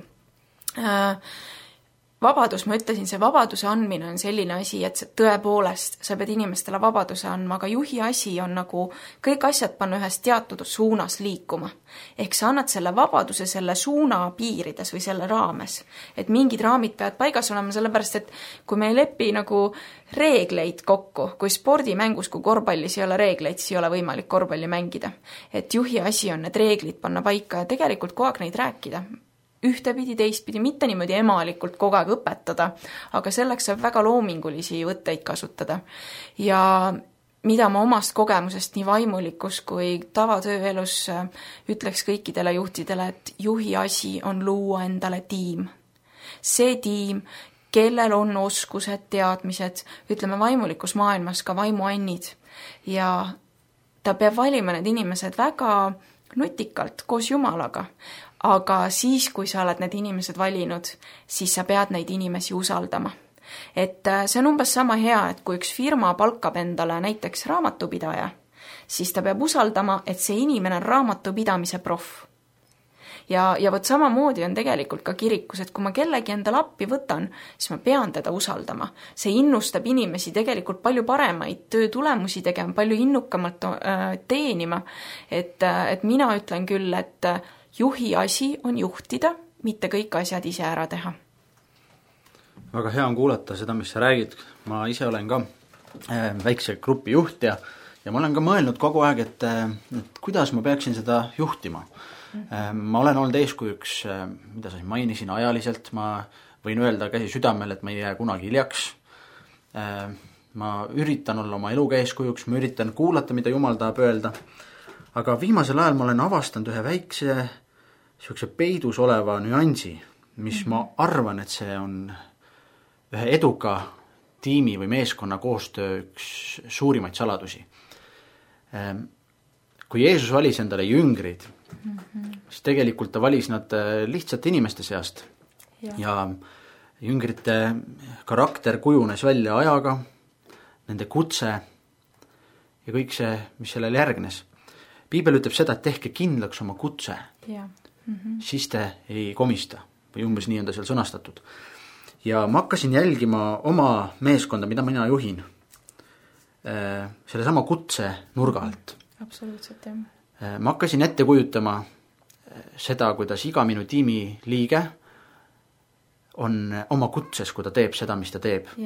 Vabadus, ma ütlesin, see vabaduse andmine on selline asi, et tõepoolest sa pead inimestele vabaduse andma, aga juhi asi on nagu kõik asjad panna ühes teatud suunas liikuma. Ehk sa annad selle vabaduse selle suuna piirides või selle raames. Et mingid raamid peavad paigas olema, sellepärast, et kui me ei lepi nagu reegleid kokku, kui spordimängus, kui korvpallis ei ole reegleid, siis ei ole võimalik korvpalli mängida. Et juhi asi on need reeglid panna paika ja tegelikult kogu aeg neid rääkida. Ühtepidi, teistpidi, mitte niimoodi emalikult kogu aeg õpetada, aga selleks saab väga loomingulisi võtteid kasutada. Ja mida ma omast kogemusest nii vaimulikus kui tavatööelus ütleks kõikidele juhtidele, et juhi asi on luua endale tiim. See tiim, kellel on oskused, teadmised, ütleme vaimulikus maailmas ka vaimuannid ja ta peab valima need inimesed väga nutikalt koos Jumalaga. Aga siis, kui sa oled need inimesed valinud, siis sa pead neid inimesi usaldama. Et see on umbes sama hea, et kui üks firma palkab endale näiteks raamatupidaja, siis ta peab usaldama, et see inimene on raamatupidamise proff. Ja, ja võt samamoodi on tegelikult ka kirikus, et kui ma kellegi endale appi võtan, siis ma pean teda usaldama. See innustab inimesi tegelikult palju paremaid töötulemusi tegema, palju innukamalt äh, teenima. Et, et mina ütlen küll, et juhi asi on juhtida, mitte kõik asjad ise ära teha. Väga hea on kuulata seda, mis sa räägid. Ma ise olen ka äh, väikse grupi juht ja, ja ma olen ka mõelnud kogu aeg, et, et kuidas ma peaksin seda juhtima. Äh, ma olen olnud eeskujuks, äh, mida sa mainisin ajaliselt, ma võin öelda käsi südamel, et ma ei jää kunagi hiljaks. Äh, ma üritan olla oma eluga eeskujuks, ma üritan kuulata, mida Jumal tahab öelda. Aga viimasel ajal ma olen avastanud ühe väikse siukse peidus oleva nüansi, mis mm-hmm. ma arvan, et see on ühe eduka tiimi või meeskonna koostöö üks suurimaid saladusi. Kui Jeesus valis endale jüngrid, mm-hmm. siis tegelikult ta valis nad lihtsate inimeste seast. Ja, ja jüngrite karakter kujunes välja ajaga, nende kutse ja kõik see, mis sellele järgnes. Piibel ütleb seda, et tehke kindlaks oma kutse, yeah. mm-hmm. siis te ei komista või umbes nii on ta seal sõnastatud. Ja ma hakkasin jälgima oma meeskonda, mida mina juhin, selle sama kutse nurga alt. Absoluutselt, jah. Ma hakkasin ette kujutama seda, kuidas iga minu tiimi liige on oma kutses, kui ta teeb seda, mis ta teeb. Yeah.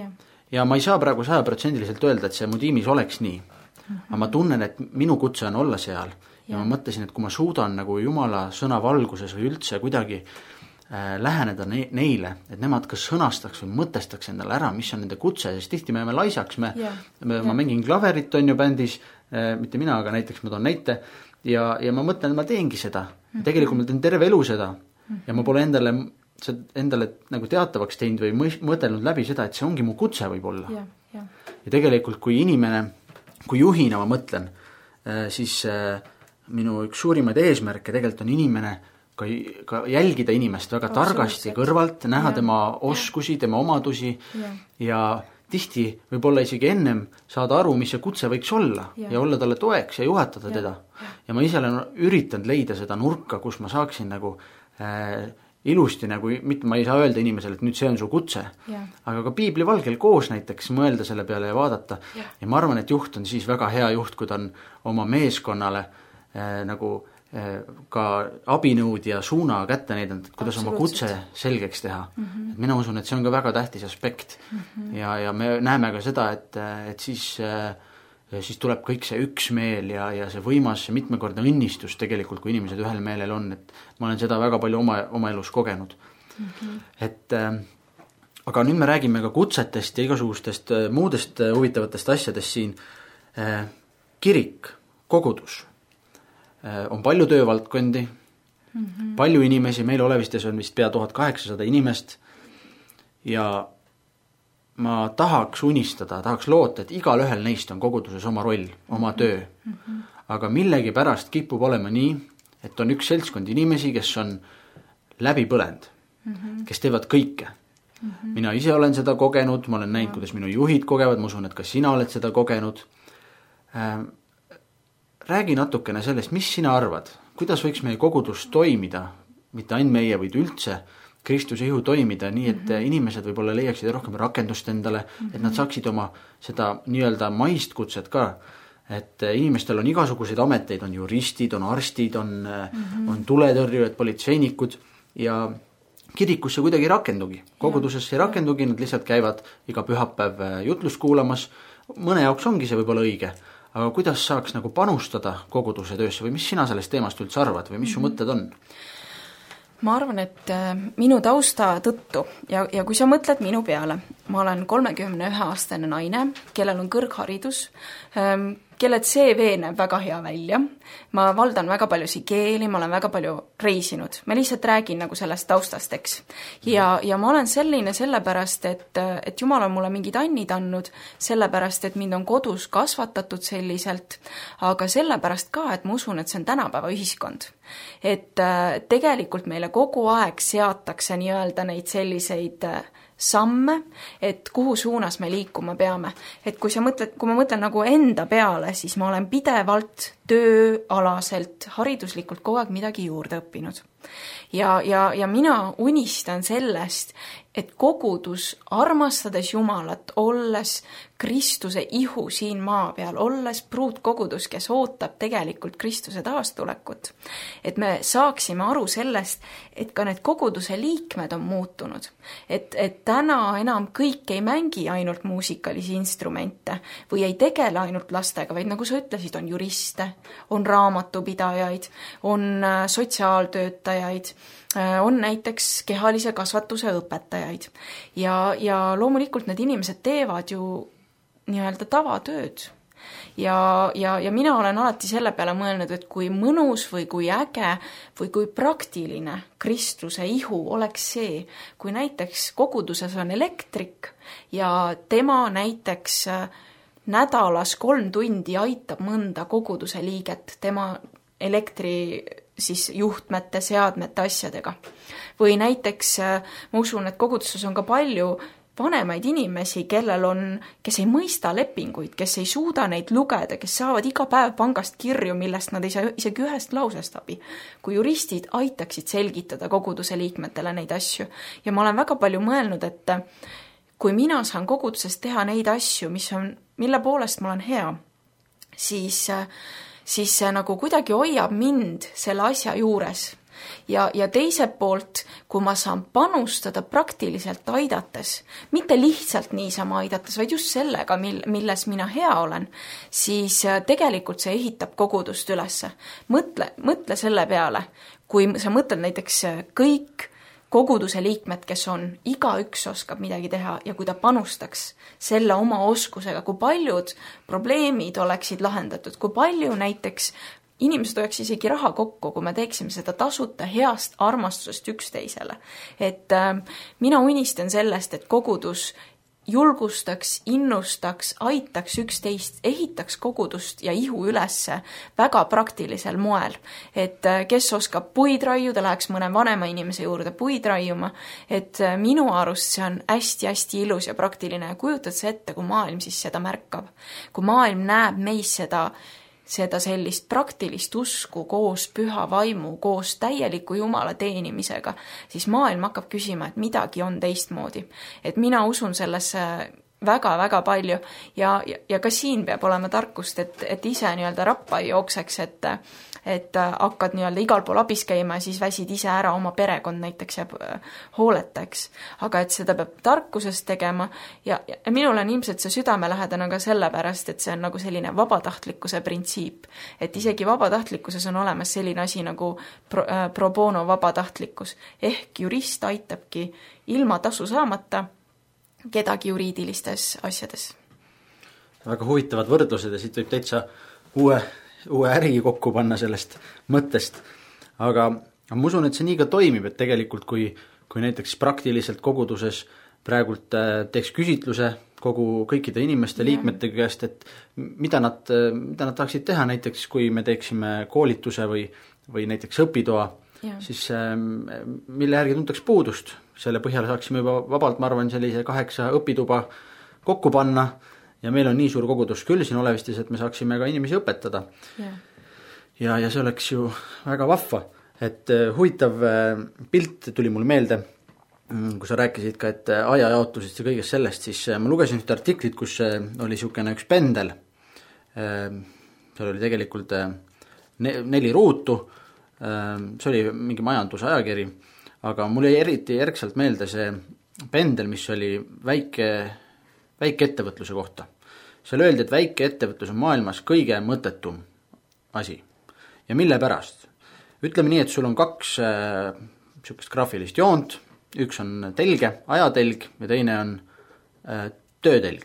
ja ma ei saa praegu sajaprotsendiliselt öelda, et see mu tiimis oleks nii. Mm-hmm. aga ma tunnen, et minu kutse on olla seal ja, ja ma mõtlesin, et kui ma suudan nagu Jumala sõna valguses või üldse kuidagi äh, läheneda ne- neile, et nemad kas sõnastaks või mõtestaks endale ära, mis on nende kutse, sest tihti me jääme laisaks, me, yeah. me, ma yeah. mängin klaverit on ju bändis, äh, mitte mina, aga näiteks ma toon näite ja, ja ma mõtlen, et ma teengi seda mm-hmm. tegelikult ma teen terve elu seda mm-hmm. ja ma pole endale, endale nagu teatavaks teinud või mõtelnud läbi seda, et see ongi mu kutse võib-olla yeah. Yeah. ja tegelikult kui inimene kui juhina ma mõtlen, siis minu üks suurimaid eesmärke tegelikult on inimene ka, ka jälgida inimest väga targasti kõrvalt, näha ja, tema oskusi, tema omadusi ja, ja tihti võib-olla isegi ennem saada aru, mis see kutse võiks olla ja, ja olla talle toeks ja juhatada ja, teda. Ja ma ise olen üritanud leida seda nurka, kus ma saaksin nagu äh, ilusti nagu, mitte ma ei saa öelda inimesele, et nüüd see on su kutse, yeah. aga ka piibli valgel koos näiteks mõelda selle peale ja vaadata yeah. ja ma arvan, et juht on siis väga hea juht, kui ta on oma meeskonnale äh, nagu äh, ka abinõud ja suuna kätte näidanud, kuidas oma kutse selgeks teha. Mm-hmm. Et mina usun, et see on ka väga tähtis aspekt mm-hmm. ja, ja me näeme ka seda, et, et siis äh, siis tuleb kõik see üksmeel ja, ja see võimas ja mitmekordne õnnistus tegelikult, kui inimesed ühel meelel on, et ma olen seda väga palju oma, oma elus kogenud. Mm-hmm. Et äh, aga nüüd me räägime ka kutsetest ja igasugustest äh, muudest äh, huvitavatest asjadest siin. Äh, kirik, kogudus, äh, on palju töövaldkondi, mm-hmm. palju inimesi, meil Olevistes on vist pea tuhat kaheksasada inimest ja ma tahaks unistada, tahaks loota, et igal ühel neist on koguduses oma roll, oma töö. Mm-hmm. Aga millegi pärast kipub olema nii, et on üks seltskond inimesi, kes on läbi põlend, mm-hmm. kes teevad kõike. Mm-hmm. Mina ise olen seda kogenud, ma olen näinud, kuidas minu juhid kogevad, ma usun, et ka sina oled seda kogenud. Äh, räägi natukene sellest, mis sina arvad, kuidas võiks meie kogudus toimida, mitte ainult meie, vaid üldse, Kristuse ihu toimida nii, et mm-hmm. inimesed võib-olla leiaksid rohkem rakendust endale, mm-hmm. et nad saaksid oma seda nii-öelda maist kutset ka, et inimestel on igasuguseid ameteid, on juristid, on arstid, on, mm-hmm. on tuletõrjujad, politseinikud ja kirikusse kuidagi rakendugi. Kogudusesse ei rakendugi, nad lihtsalt käivad iga pühapäev jutlust kuulamas, mõne jaoks ongi see võib-olla õige, aga kuidas saaks nagu panustada koguduse töösse või mis sina sellest teemast üldse arvad või mis mm-hmm. su mõtted on? Ma arvan, et minu tausta tõttu ja, ja kui sa mõtled minu peale, ma olen kolmekümne ühe aastane naine, kellel on kõrgharidus, kelle C V näeb väga hea välja. Ma valdan väga paljusid keeli, ma olen väga palju reisinud. Ma lihtsalt räägin nagu sellest taustast, eks. Ja, ja ma olen selline sellepärast, et, et Jumal on mulle mingid annid andnud, sellepärast, et mind on kodus kasvatatud selliselt, aga sellepärast ka, et ma usun, et see on tänapäeva ühiskond. Et tegelikult meile kogu aeg seatakse nii-öelda neid selliseid samme, et kuhu suunas me liikuma peame. Et kui sa mõtled, kui ma mõtlen nagu enda peale, siis ma olen pidevalt tööalaselt, hariduslikult kogu aeg midagi juurde õppinud. Ja, ja, ja mina unistan sellest, et kogudus, armastades Jumalat, olles Kristuse ihu siin maa peal, olles pruutkogudus, kes ootab tegelikult Kristuse taastulekut, et me saaksime aru sellest, et ka need koguduse liikmed on muutunud. Et, et täna enam kõik ei mängi ainult muusikalisi instrumente või ei tegele ainult lastega, vaid nagu sa ütlesid, on juriste, on raamatupidajaid, on sotsiaaltöötajaid, on näiteks kehalise kasvatuse õpetajaid. Ja, ja loomulikult need inimesed teevad ju nii-öelda tavatööd. Ja, ja, ja mina olen alati selle peale mõelnud, et kui mõnus või kui äge või kui praktiline Kristuse ihu oleks see, kui näiteks koguduses on elektrik ja tema näiteks nädalas kolm tundi aitab mõnda koguduse liiget tema elektri siis juhtmete, seadmete asjadega. Või näiteks ma usun, et koguduses on ka palju vanemaid inimesi, kellel on, kes ei mõista lepinguid, kes ei suuda neid lugeda, kes saavad iga päev pangast kirju, millest nad ei saa isegi ühest lausest abi. Kui juristid aitaksid selgitada koguduse liikmetele neid asju. Ja ma olen väga palju mõelnud, et kui mina saan koguduses teha neid asju, mis on, mille poolest ma olen hea, siis, siis see nagu kuidagi hoiab mind selle asja juures. ja, ja teiselt poolt, kui ma saan panustada praktiliselt aidates, mitte lihtsalt niisama aidates, vaid just sellega, mil, milles mina hea olen, siis tegelikult see ehitab kogudust ülesse. Mõtle, mõtle selle peale, kui sa mõtled näiteks kõik koguduse liikmed, kes on, igaüks oskab midagi teha ja kui ta panustaks selle oma oskusega, kui paljud probleemid oleksid lahendatud, kui palju näiteks inimesed oleks isegi raha kokku, kui me teeksime seda tasuta heast armastusest üksteisele. Et äh, mina unistan sellest, et kogudus julgustaks, innustaks, aitaks üksteist, ehitaks kogudust ja ihu ülesse väga praktilisel moel. Et kes oskab puid raiuda, läheks mõne vanema inimese juurde puid raiuma. Et minu arust see on hästi-hästi ilus ja praktiline ja kujutad see ette, kui maailm siis seda märkab. Kui maailm näeb meis seda seda sellist praktilist usku koos püha vaimu, koos täieliku Jumala teenimisega, siis maailm hakkab küsima, et midagi on teistmoodi. Et mina usun sellesse väga-väga palju ja, ja, ja ka siin peab olema tarkust, et, et ise nii-öelda rappa ei jookseks, et, et hakkad nii-öelda igal pool abis käima ja siis väsid ise ära oma perekond näiteks jääb hooleteks. Aga et seda peab tarkusest tegema ja, ja minul on ilmselt see südamelähedane ka sellepärast, et see on nagu selline vabatahtlikkuse printsiip. Et isegi vabatahtlikkuses on olemas selline asi nagu pro, äh, pro bono vabatahtlikkus. Ehk jurist aitabki ilma tasu saamata kedagi juriidilistes asjades. Väga huvitavad võrdlused ja siit võib täitsa uue, uue äri kokku panna sellest mõttest. Aga ma usun, et see nii ka toimib, et tegelikult kui, kui näiteks praktiliselt koguduses praegult teeks küsitluse kogu kõikide inimeste ja liikmete käest, et mida nad, mida nad tahaksid teha näiteks, kui me teeksime koolituse või, või näiteks õpitoa, ja. Siis mille järgi tuntaks puudust. Selle põhjal saaksime juba vabalt, ma arvan, sellise kaheksa õpituba kokku panna ja meil on nii suur kogudus küll siin Olevistis, et me saaksime ka inimesi õpetada. Ja, ja, ja see oleks ju väga vahva, et huvitav pilt tuli mul meelde, kui sa rääkisid ka, et ajajaotusest ja kõigest sellest, siis ma lugesin ühte artiklit, kus oli niisugune üks pendel. Seal oli tegelikult neli ruutu, see oli mingi majandusajakiri, aga mul jäi eriti järgselt meelde see pendel, mis oli väike, väike ettevõtluse kohta. Seal öeldi, et väike ettevõtlus on maailmas kõige mõttetum asi. Ja mille pärast? Ütleme nii, et sul on kaks äh, niisugust graafilist joont, üks on telge, ajatelg ja teine on äh, töötelg.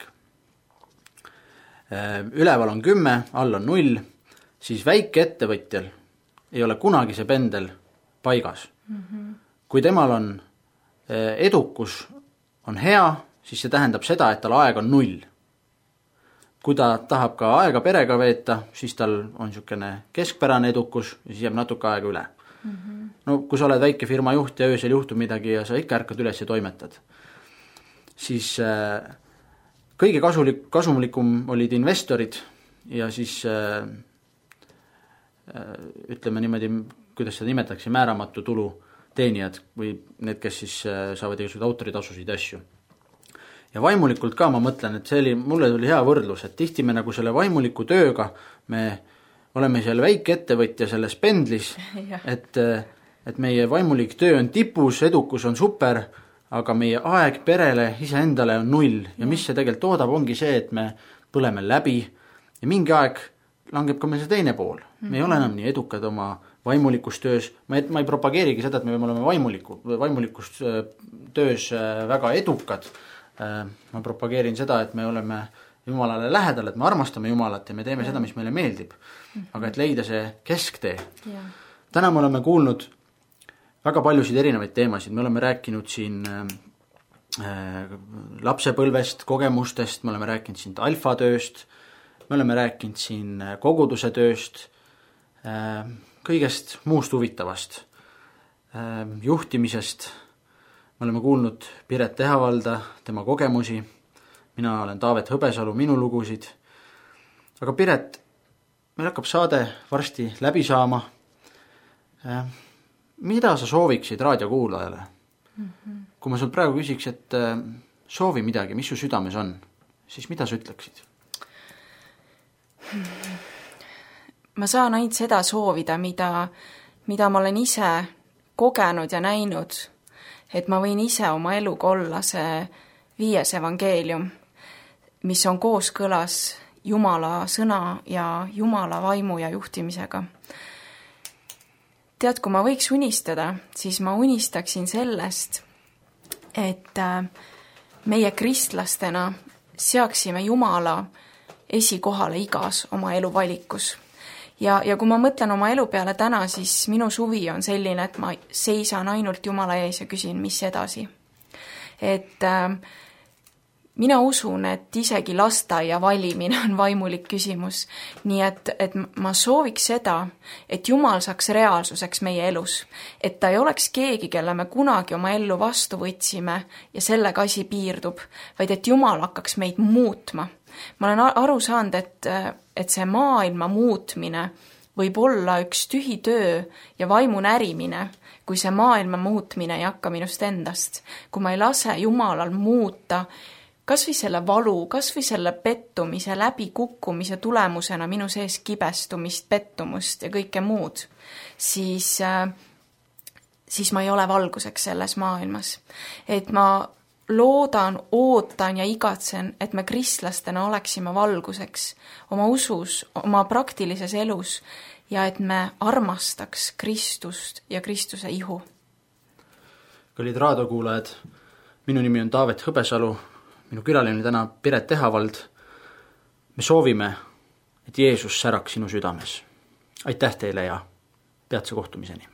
Äh, üleval on kümme, all on null, siis väike ettevõtjal ei ole kunagi see pendel paigas. Mm-hmm. Kui temal on edukus on hea, siis see tähendab seda, et tal aeg on null. Kui ta tahab ka aega perega veeta, siis tal on niisugune keskpärane edukus ja siis jääb natuke aega üle. Mm-hmm. No kui sa oled väike firma juht ja öösel juhtub midagi ja sa ikka ärkad üles ja toimetad, siis äh, kõige kasulik, kasumlikum olid investorid ja siis äh, ütleme niimoodi, kuidas seda nimetatakse, määramatu tulu teenijad või need, kes siis saavad igasugused autoritasusid ja asju. Ja vaimulikult ka ma mõtlen, et see oli, mulle tuli hea võrdlus, et tihti me nagu selle vaimuliku tööga me oleme seal väike ettevõtja selles pendlis, et, et meie vaimulik töö on tipus, edukus on super, aga meie aeg perele iseendale on null ja mis see tegelikult toodab, ongi see, et me põleme läbi ja mingi aeg langeb ka meil see teine pool. Me ei ole enam nii edukad oma vaimulikus töös. Ma ei, ma ei propageerigi seda, et me oleme vaimuliku, vaimulikus töös väga edukad. Ma propageerin seda, et me oleme Jumalale lähedal, et me armastame Jumalat ja me teeme ja. Seda, mis meile meeldib. Aga et leida see kesktee. Ja. Täna me oleme kuulnud väga paljusid erinevaid teemasid. Me oleme rääkinud siin äh, lapsepõlvest, kogemustest, me oleme rääkinud siin alfatööst, me oleme rääkinud siin koguduse tööst, kõigest muust huvitavast, juhtimisest. Me oleme kuulnud Piret Tehavalda, tema kogemusi. Mina olen Taavet Hõbesalu, minu lugusid. Aga Piret, meil hakkab saade varsti läbi saama. Mida sa sooviksid raadiokuulajale? Mm-hmm. Kui ma sult praegu küsiks, et soovi midagi, mis su südames on, siis mida sa ütleksid? Ma saan ainult seda soovida, mida, mida ma olen ise kogenud ja näinud, et ma võin ise oma eluga olla see viies evangeelium, mis on kooskõlas Jumala sõna ja Jumala vaimu ja juhtimisega. Tead, kui ma võiks unistada, siis ma unistaksin sellest, et meie kristlastena seaksime Jumala esikohale igas oma elu valikus. Ja, ja kui ma mõtlen oma elu peale täna, siis minu suvi on selline, et ma seisan ainult Jumala ees ja küsin, mis edasi. Et äh, mina usun, et isegi lasteaia valimine on vaimulik küsimus. Nii et, et ma sooviks seda, et Jumal saaks reaalsuseks meie elus. Et ta ei oleks keegi, kelle me kunagi oma ellu vastu võtsime ja sellega asi piirdub, vaid et Jumal hakkaks meid muutma. Ma olen aru saanud, et, et see maailma muutmine võib olla üks tühi töö ja vaimu närimine, kui see maailma muutmine ei hakka minust endast. Kui ma ei lase Jumalal muuta kas või selle valu, kas või selle pettumise, läbi kukkumise tulemusena minu sees kibestumist, pettumust ja kõike muud, siis, siis ma ei ole valguseks selles maailmas. Et ma loodan, ootan ja igatsen, et me kristlastena oleksime valguseks oma usus, oma praktilises elus ja et me armastaks Kristust ja Kristuse ihu. Kallid raadiokuulajad, minu nimi on Taavet Hõbesalu, minu külaline täna Piret Tehavald. Me soovime, et Jeesus säraks sinu südames. Aitäh teile ja peatse kohtumiseni.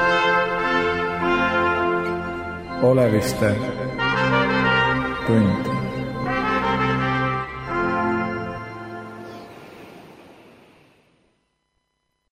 Oleviste tund.